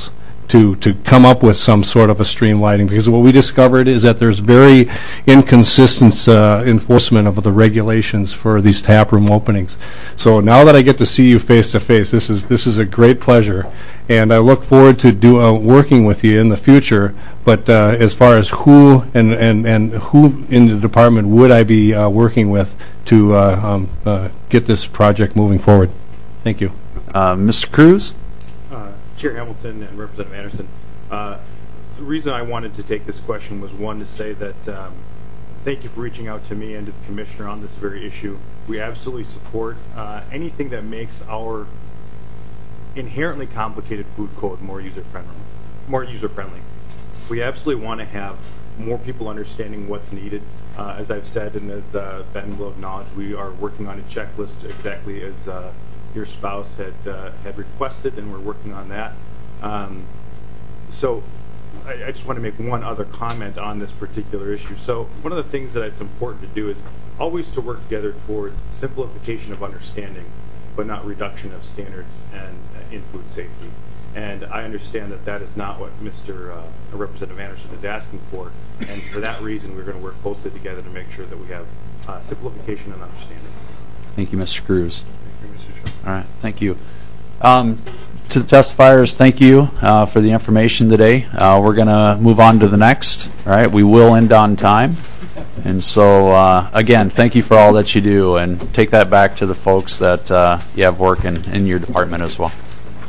to, to come up with some sort of a streamlining, because what we discovered is that there's very inconsistent uh, enforcement of the regulations for these tap room openings. So now that I get to see you face to face, this is this is a great pleasure, and I look forward to do uh, working with you in the future. But uh, as far as who and, and, and who in the department would I be uh, working with to uh, um, uh, get this project moving forward? Thank you. Uh, Mister Cruz? Uh, Chair Hamilton and Representative Anderson, uh, the reason I wanted to take this question was, one, to say that um, thank you for reaching out to me and to the Commissioner on this very issue. We absolutely support uh, anything that makes our inherently complicated food code more user-friendly. More user-friendly. We absolutely want to have more people understanding what's needed. Uh, as I've said, and as uh, Ben will acknowledge, we are working on a checklist exactly as uh, your spouse had uh, had requested, and we're working on that. Um, so I, I just want to make one other comment on this particular issue. So one of the things that it's important to do is always to work together towards simplification of understanding, but not reduction of standards and uh, in food safety. And I understand that that is not what Mister Uh, Representative Anderson is asking for, and for that reason we're going to work closely together to make sure that we have uh, simplification and understanding. Thank you, Mister Cruz. All right, thank you. Um, to the testifiers, thank you uh, for the information today. Uh, we're going to move on to the next. All right, we will end on time. And so, uh, again, thank you for all that you do, and take that back to the folks that uh, you have working in your department as well.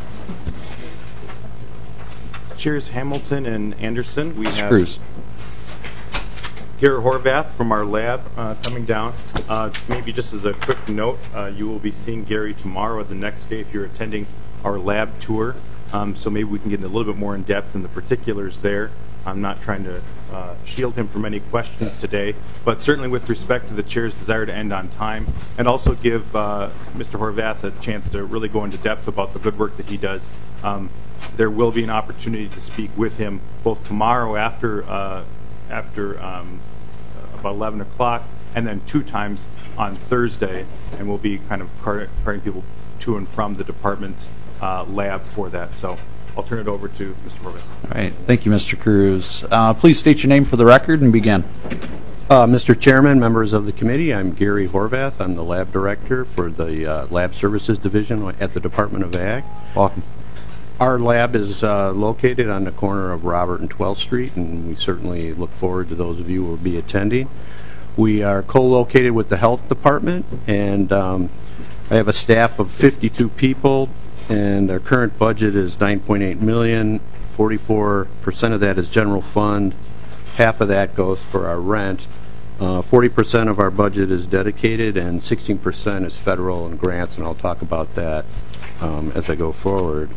Chairs Hamilton and Anderson, we have Cruz. Garrett Horvath from our lab uh, coming down. Uh, maybe just as a quick note, uh, you will be seeing Gary tomorrow or the next day if you're attending our lab tour. Um, so maybe we can get a little bit more in depth in the particulars there. I'm not trying to uh, shield him from any questions today, but certainly with respect to the chair's desire to end on time, and also give uh, Mister Horvath a chance to really go into depth about the good work that he does. Um, there will be an opportunity to speak with him both tomorrow after uh, after um, about eleven o'clock, and then two times on Thursday, and we'll be kind of carting people to and from the department's uh, lab for that. So I'll turn it over to Mister Horvath. All right. Thank you, Mister Cruz. Uh, please state your name for the record and begin. Uh, Mister Chairman, members of the committee, I'm Gary Horvath. I'm the lab director for the uh, Lab Services Division at the Department of Ag. Welcome. Our lab is uh, located on the corner of Robert and twelfth Street, and we certainly look forward to those of you who will be attending. We are co-located with the Health Department, and um, I have a staff of fifty-two people, and our current budget is nine point eight million dollars. forty-four percent of that is general fund. Half of that goes for our rent. Uh, forty percent of our budget is dedicated, and sixteen percent is federal and grants, and I'll talk about that um, as I go forward.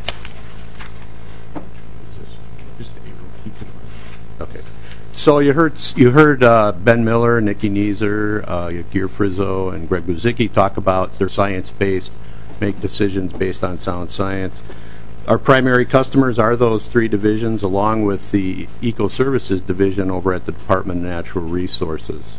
Okay. So you heard you heard uh, Ben Miller, Nikki Neeser, uh, Gear Frizzo, and Greg Buzicki talk about their science-based, make decisions based on sound science. Our primary customers are those three divisions, along with the Eco Services Division over at the Department of Natural Resources.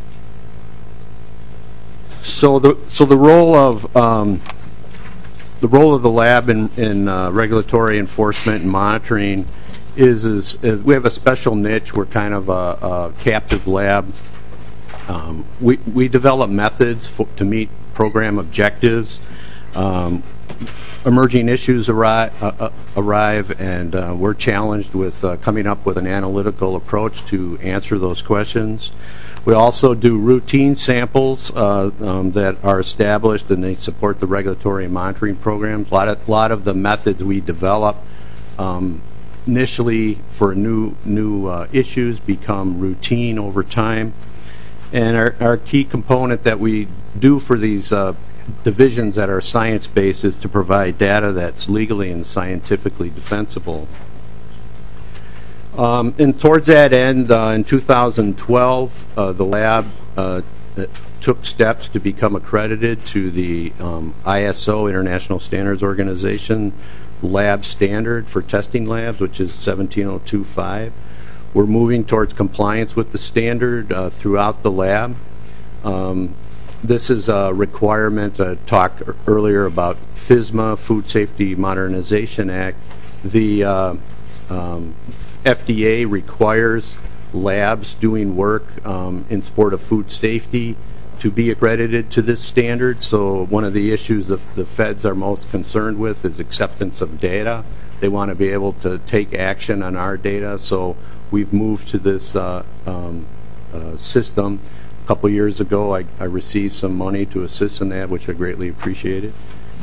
So the so the role of um, the role of the lab in, in uh, regulatory enforcement and monitoring is, is is we have a special niche. We're kind of a, a captive lab. Um, we we develop methods for, to meet program objectives. Um, emerging issues arrive, uh, arrive and uh, we're challenged with uh, coming up with an analytical approach to answer those questions. We also do routine samples uh, um, that are established, and they support the regulatory and monitoring programs. A lot of, lot of the methods we develop um, initially for new, new uh, issues become routine over time. And our, our key component that we do for these uh, divisions that are science-based is to provide data that's legally and scientifically defensible. Um, and towards that end, uh, in two thousand twelve, uh, the lab uh, took steps to become accredited to the um, I S O, International Standards Organization, lab standard for testing labs, which is seventeen oh two five. We're moving towards compliance with the standard uh, throughout the lab. Um, This is a requirement. I talked earlier about FSMA, Food Safety Modernization Act. The uh, um, F D A requires labs doing work um, in support of food safety to be accredited to this standard. So one of the issues the, the feds are most concerned with is acceptance of data. They want to be able to take action on our data. So we've moved to this uh, um, uh, system. A couple years ago, I, I received some money to assist in that, which I greatly appreciated.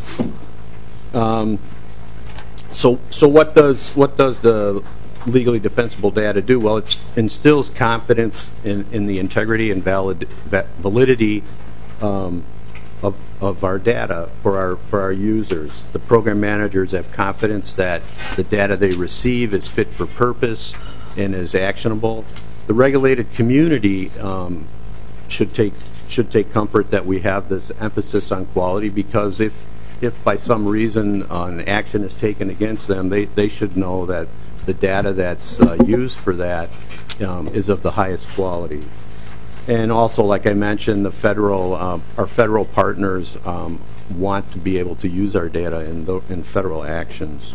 Um, so, so what does what does the legally defensible data do? Well, it instills confidence in, in the integrity and valid, validity um, of, of our data for our for our users. The program managers have confidence that the data they receive is fit for purpose and is actionable. The regulated community um, should take should take comfort that we have this emphasis on quality, because if if by some reason uh, an action is taken against them, they, they should know that the data that's uh, used for that um, is of the highest quality. And also, like I mentioned, the federal uh, our federal partners um, want to be able to use our data in the, in federal actions.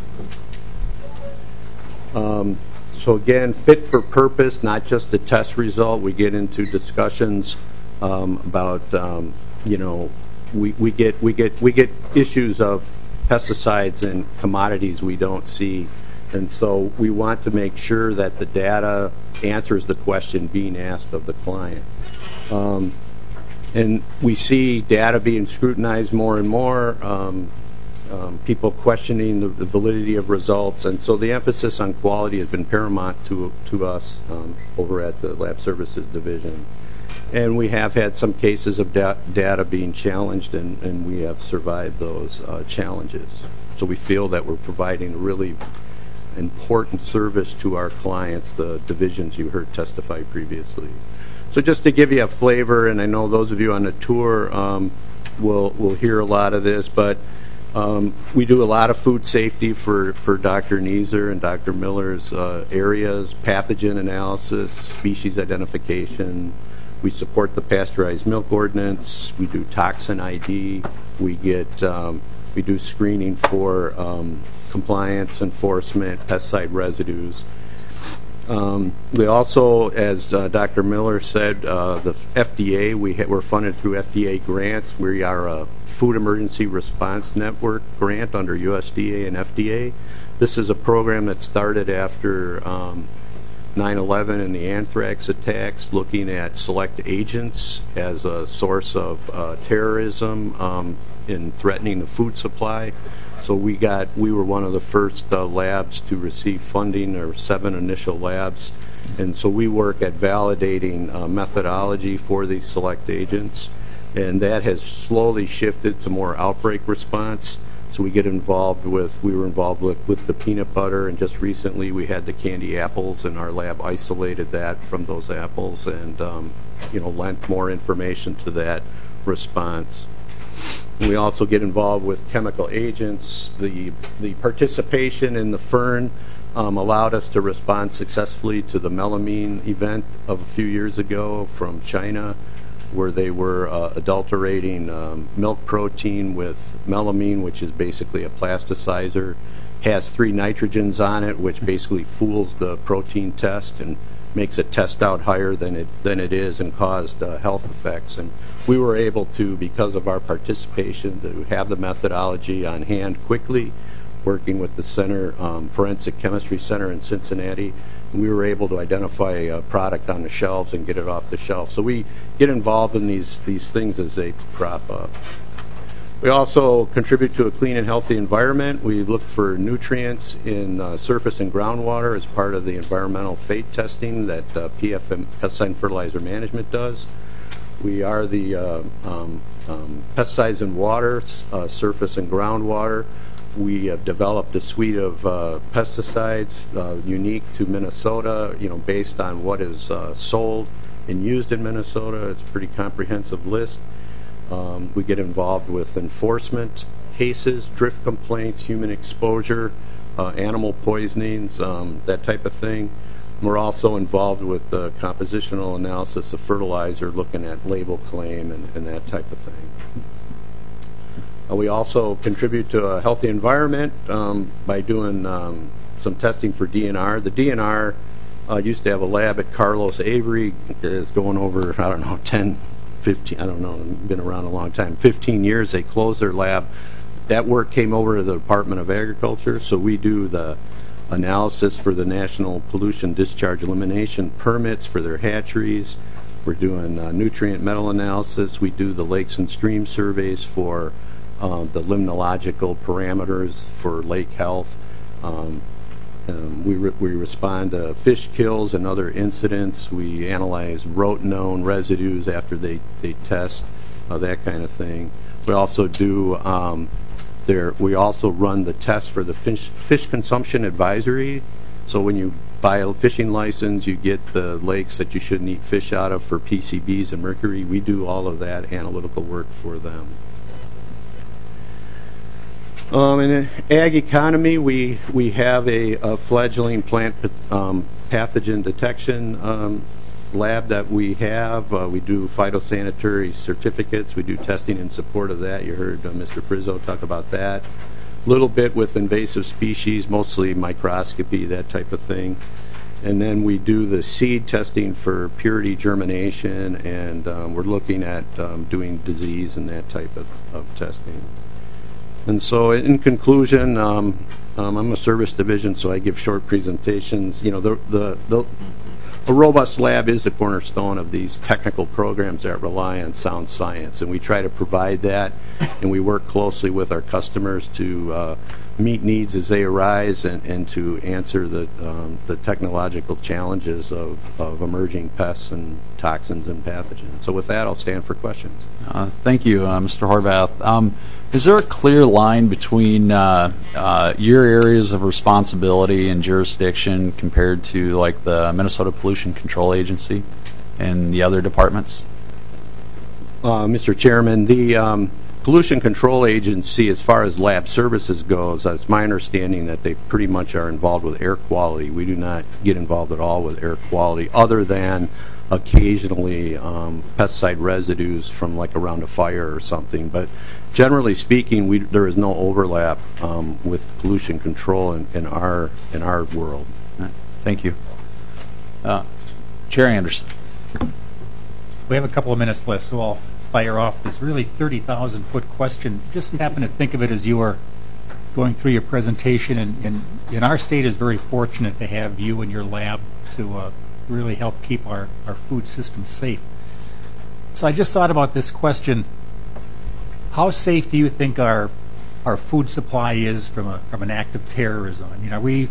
Um, so again, fit for purpose, not just the test result. We get into discussions um, about um, you know we, we get we get we get issues of pesticides and commodities we don't see. And so we want to make sure that the data answers the question being asked of the client. Um, and we see data being scrutinized more and more, um, um, people questioning the, the validity of results. And so the emphasis on quality has been paramount to, to us um, over at the Lab Services Division. And we have had some cases of da data being challenged, and, and we have survived those uh, challenges. So we feel that we're providing a really important service to our clients, the divisions you heard testify previously. So just to give you a flavor, and I know those of you on the tour um, will will hear a lot of this, but um, we do a lot of food safety for, for Doctor Neeser and Doctor Miller's uh, areas, pathogen analysis, species identification. We support the pasteurized milk ordinance. We do toxin I D. We get um, we do screening for um, compliance, enforcement, pesticide residues. Um, we also, as uh, Doctor Miller said, uh, the F D A, we ha we're funded through F D A grants. We are a Food Emergency Response Network grant under U S D A and F D A. This is a program that started after um, nine eleven and the anthrax attacks, looking at select agents as a source of uh, terrorism um, in threatening the food supply. So we got, we were one of the first uh, labs to receive funding, or seven initial labs. And so we work at validating uh, methodology for these select agents. And that has slowly shifted to more outbreak response. So we get involved with, we were involved with, with the peanut butter, and just recently we had the candy apples, and our lab isolated that from those apples and, um, you know, lent more information to that response. We also get involved with chemical agents. The, the participation in the Fern um, allowed us to respond successfully to the melamine event of a few years ago from China, where they were uh, adulterating um, milk protein with melamine, which is basically a plasticizer. Has three nitrogens on it, which basically fools the protein test and makes it test out higher than it than it is, and caused uh, health effects. And we were able to, because of our participation, to have the methodology on hand quickly, working with the center, um, Forensic Chemistry Center in Cincinnati. And we were able to identify a product on the shelves and get it off the shelf. So we get involved in these these things as they crop up. We also contribute to a clean and healthy environment. We look for nutrients in uh, surface and groundwater as part of the environmental fate testing that uh, P F M, Pesticide and Fertilizer Management, does. We are the uh, um, um, pesticides in water, uh, surface and groundwater. We have developed a suite of uh, pesticides uh, unique to Minnesota, you know, based on what is uh, sold and used in Minnesota. It's a pretty comprehensive list. Um, we get involved with enforcement cases, drift complaints, human exposure, uh, animal poisonings, um, that type of thing. We're also involved with the compositional analysis of fertilizer, looking at label claim and, and that type of thing. Uh, we also contribute to a healthy environment um, by doing um, some testing for D N R. The D N R uh, used to have a lab at Carlos Avery. It's going over, I don't know, ten, fifteen, I don't know, been around a long time. fifteen years, they closed their lab. That work came over to the Department of Agriculture, so we do the analysis for the National Pollution Discharge Elimination permits for their hatcheries. We're doing uh, nutrient metal analysis. We do the lakes and stream surveys for uh, the limnological parameters for lake health. Um, um, we, re- we respond to fish kills and other incidents. We analyze rotenone residues after they, they test, uh, that kind of thing. We also do um, there. We also run the test for the fish, fish consumption advisory. So when you buy a fishing license, you get the lakes that you shouldn't eat fish out of for P C Bs and mercury. We do all of that analytical work for them. Um, in the ag economy, we, we have a, a fledgling plant um, pathogen detection um, lab that we have. Uh, we do phytosanitary certificates. We do testing in support of that. You heard uh, Mister Frizzo talk about that. A little bit with invasive species, mostly microscopy, that type of thing. And then we do the seed testing for purity germination, and um, we're looking at um, doing disease and that type of, of testing. And so in conclusion, um, um, I'm a service division, so I give short presentations. You know, the, the, the a robust lab is the cornerstone of these technical programs that rely on sound science, and we try to provide that, and we work closely with our customers to uh, meet needs as they arise and, and to answer the, um, the technological challenges of, of emerging pests and toxins and pathogens. So with that, I'll stand for questions. Uh, thank you, uh, Mister Horvath. Um, is there a clear line between uh, uh, your areas of responsibility and jurisdiction compared to like the Minnesota Pollution Control Agency and the other departments? Uh, Mister Chairman, the um, Pollution Control Agency, as far as lab services goes, it's my understanding that they pretty much are involved with air quality. We do not get involved at all with air quality, other than occasionally um, pesticide residues from like around a fire or something. But generally speaking, we, there is no overlap um, with pollution control in, in our in our world. Right. Thank you, uh, Chair Anderson. We have a couple of minutes left, so I'll fire off this really thirty thousand foot question. Just happen to think of it as you were going through your presentation, and, and, and our state is very fortunate to have you and your lab to uh, really help keep our, our food system safe. So I just thought about this question. How safe do you think our our food supply is from a from an act of terrorism? I mean, are we,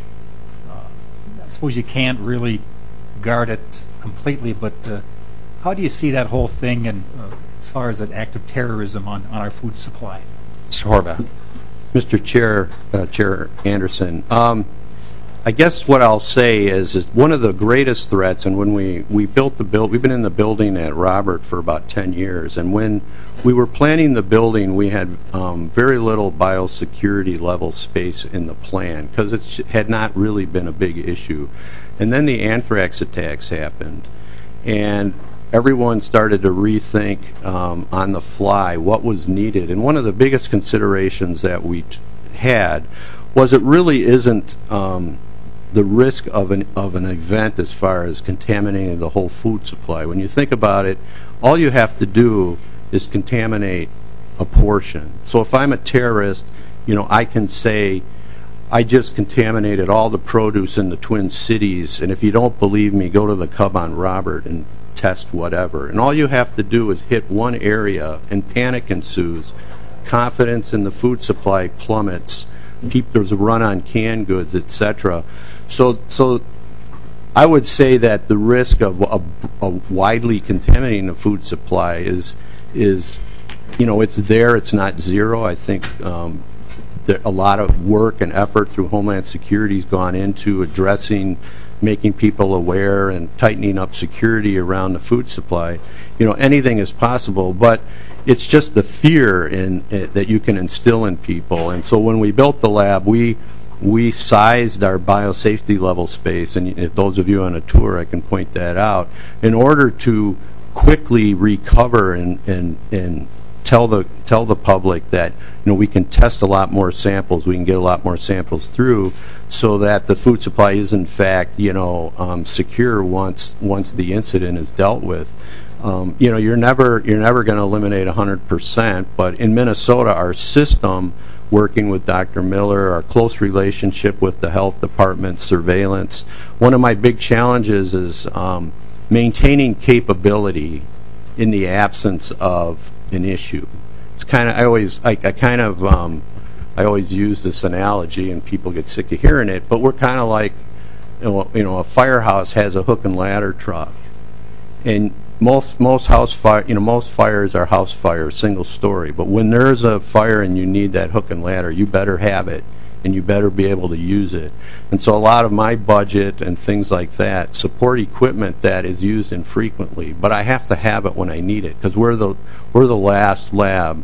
uh, I suppose you can't really guard it completely, but uh, how do you see that whole thing and uh, as far as an act of terrorism on, on our food supply? Mister Horvath. Mister Chair, uh, Chair Anderson, um, I guess what I'll say is, is one of the greatest threats, and when we, we built the build, we've been in the building at Robert for about ten years, and when we were planning the building, we had um, very little biosecurity level space in the plan because it had not really been a big issue. And then the anthrax attacks happened, and everyone started to rethink um, on the fly what was needed. And one of the biggest considerations that we t- had was it really isn't um, the risk of an of an event as far as contaminating the whole food supply. When you think about it, all you have to do is contaminate a portion. So if I'm a terrorist, you know, I can say, I just contaminated all the produce in the Twin Cities, and if you don't believe me, go to the Cub on Robert and test whatever. And all you have to do is hit one area, and panic ensues. Confidence in the food supply plummets. People, there's a run on canned goods, et cetera. So, so I would say that the risk of a, a widely contaminating the food supply is, is, you know, it's there. It's not zero. I think um, there, a lot of work and effort through Homeland Security has gone into addressing, making people aware, and tightening up security around the food supply. You know, anything is possible, but it's just the fear in, uh, that you can instill in people. And so when we built the lab, we we sized our biosafety level space, and if those of you on a tour, I can point that out, in order to quickly recover and, and, and tell the tell the public that, you know, we can test a lot more samples, we can get a lot more samples through, so that the food supply is in fact, you know, um, secure once once the incident is dealt with. Um, you know, you're never you're never going to eliminate one hundred percent, but in Minnesota, our system, working with Doctor Miller, our close relationship with the health department, surveillance. One of my big challenges is um, maintaining capability in the absence of an issue. It's kind of I always I, I kind of um, I always use this analogy, and people get sick of hearing it. But we're kind of like, you know, you know, a firehouse has a hook and ladder truck, and most most house fire you know most fires are house fires, single story. But when there's a fire and you need that hook and ladder, you better have it, and you better be able to use it. And so a lot of my budget and things like that support equipment that is used infrequently, but I have to have it when I need it, because we're the we're the last lab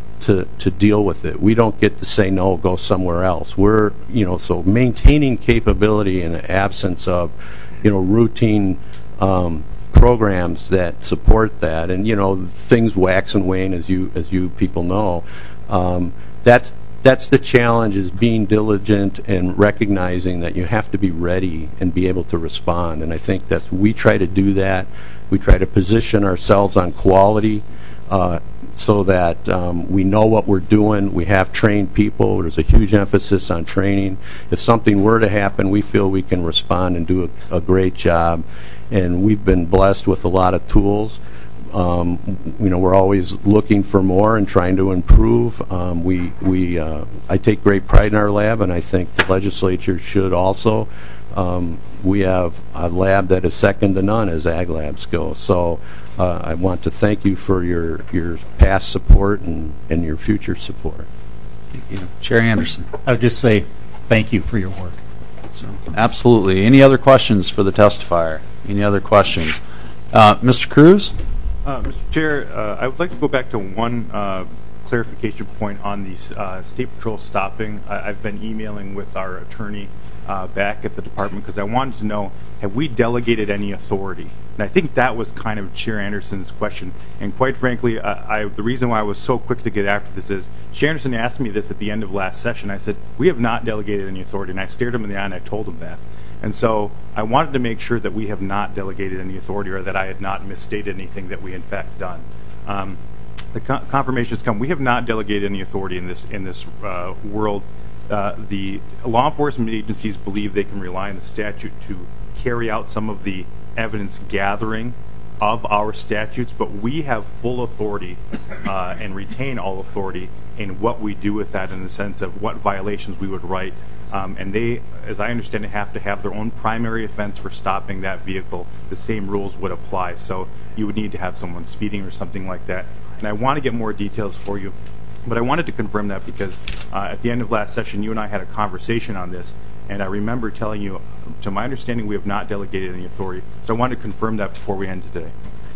to to deal with it. We don't get to say no, go somewhere else. We're you know so maintaining capability in the absence of you know routine um, programs that support that, and you know things wax and wane, as you as you people know. Um, that's That's the challenge, is being diligent and recognizing that you have to be ready and be able to respond. And I think that's, we try to do that. We try to position ourselves on quality uh, so that um, we know what we're doing. We have trained people. There's a huge emphasis on training. If something were to happen, we feel we can respond and do a, a great job. And we've been blessed with a lot of tools. Um, you know, we're always looking for more and trying to improve. Um, we, we, uh, I take great pride in our lab, and I think the legislature should also. Um, we have a lab that is second to none as ag labs go. So uh, I want to thank you for your, your past support and, and your future support. Thank you. Chair Anderson. I would just say thank you for your work. So, absolutely. Any other questions for the testifier? Any other questions? Uh, Mister Cruz? Uh, Mister Chair, uh, I would like to go back to one uh, clarification point on the uh, State Patrol stopping. I, I've been emailing with our attorney uh, back at the department because I wanted to know, have we delegated any authority? And I think that was kind of Chair Anderson's question. And quite frankly, uh, I, the reason why I was so quick to get after this is Chair Anderson asked me this at the end of last session. I said, we have not delegated any authority. And I stared him in the eye and I told him that. And so I wanted to make sure that we have not delegated any authority, or that I had not misstated anything that we in fact done. Um, the co- confirmation has come. We have not delegated any authority in this in this uh, world. Uh, the law enforcement agencies believe they can rely on the statute to carry out some of the evidence gathering of our statutes, but we have full authority uh, and retain all authority in what we do with that, in the sense of what violations we would write. Um, and they, as I understand it, have to have their own primary offense for stopping that vehicle. The same rules would apply. So you would need to have someone speeding or something like that. And I want to get more details for you, but I wanted to confirm that because uh, at the end of last session, you and I had a conversation on this, and I remember telling you, to my understanding, we have not delegated any authority. So I wanted to confirm that before we end today.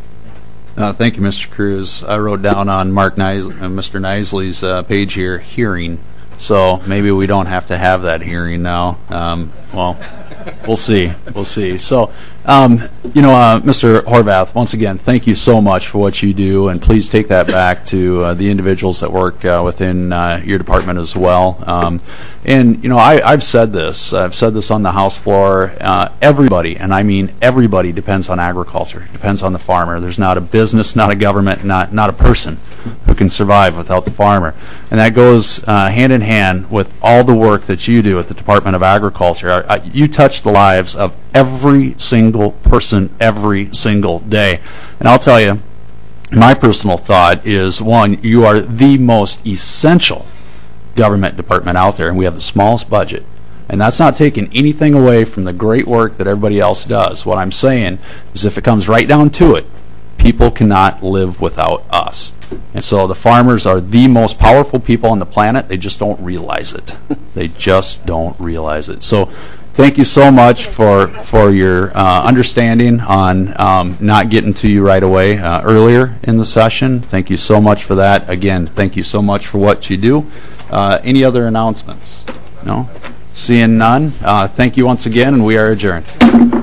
Uh, thank you, Mister Cruz. I wrote down on Mark Nies- uh, Mister Nisley's uh, page here, hearing. So maybe we don't have to have that hearing now. Um, well, we'll see. We'll see. So, um, you know, uh, Mister Horvath, once again, thank you so much for what you do, and please take that back to uh, the individuals that work uh, within uh, your department as well. Um, and, you know, I, I've said this. I've said this on the House floor. Uh, everybody, and I mean everybody, depends on agriculture, depends on the farmer. There's not a business, not a government, not, not a person who can survive without the farmer. And that goes uh, hand in hand with all the work that you do at the Department of Agriculture. I, I, you touch the lives of every single person every single day. And I'll tell you, my personal thought is, one, you are the most essential government department out there, and we have the smallest budget. And that's not taking anything away from the great work that everybody else does. What I'm saying is, if it comes right down to it, people cannot live without us. And so the farmers are the most powerful people on the planet. They just don't realize it. They just don't realize it. So thank you so much for for your uh, understanding on um, not getting to you right away uh, earlier in the session. Thank you so much for that. Again, thank you so much for what you do. Uh, any other announcements? No? Seeing none, uh, thank you once again, and we are adjourned.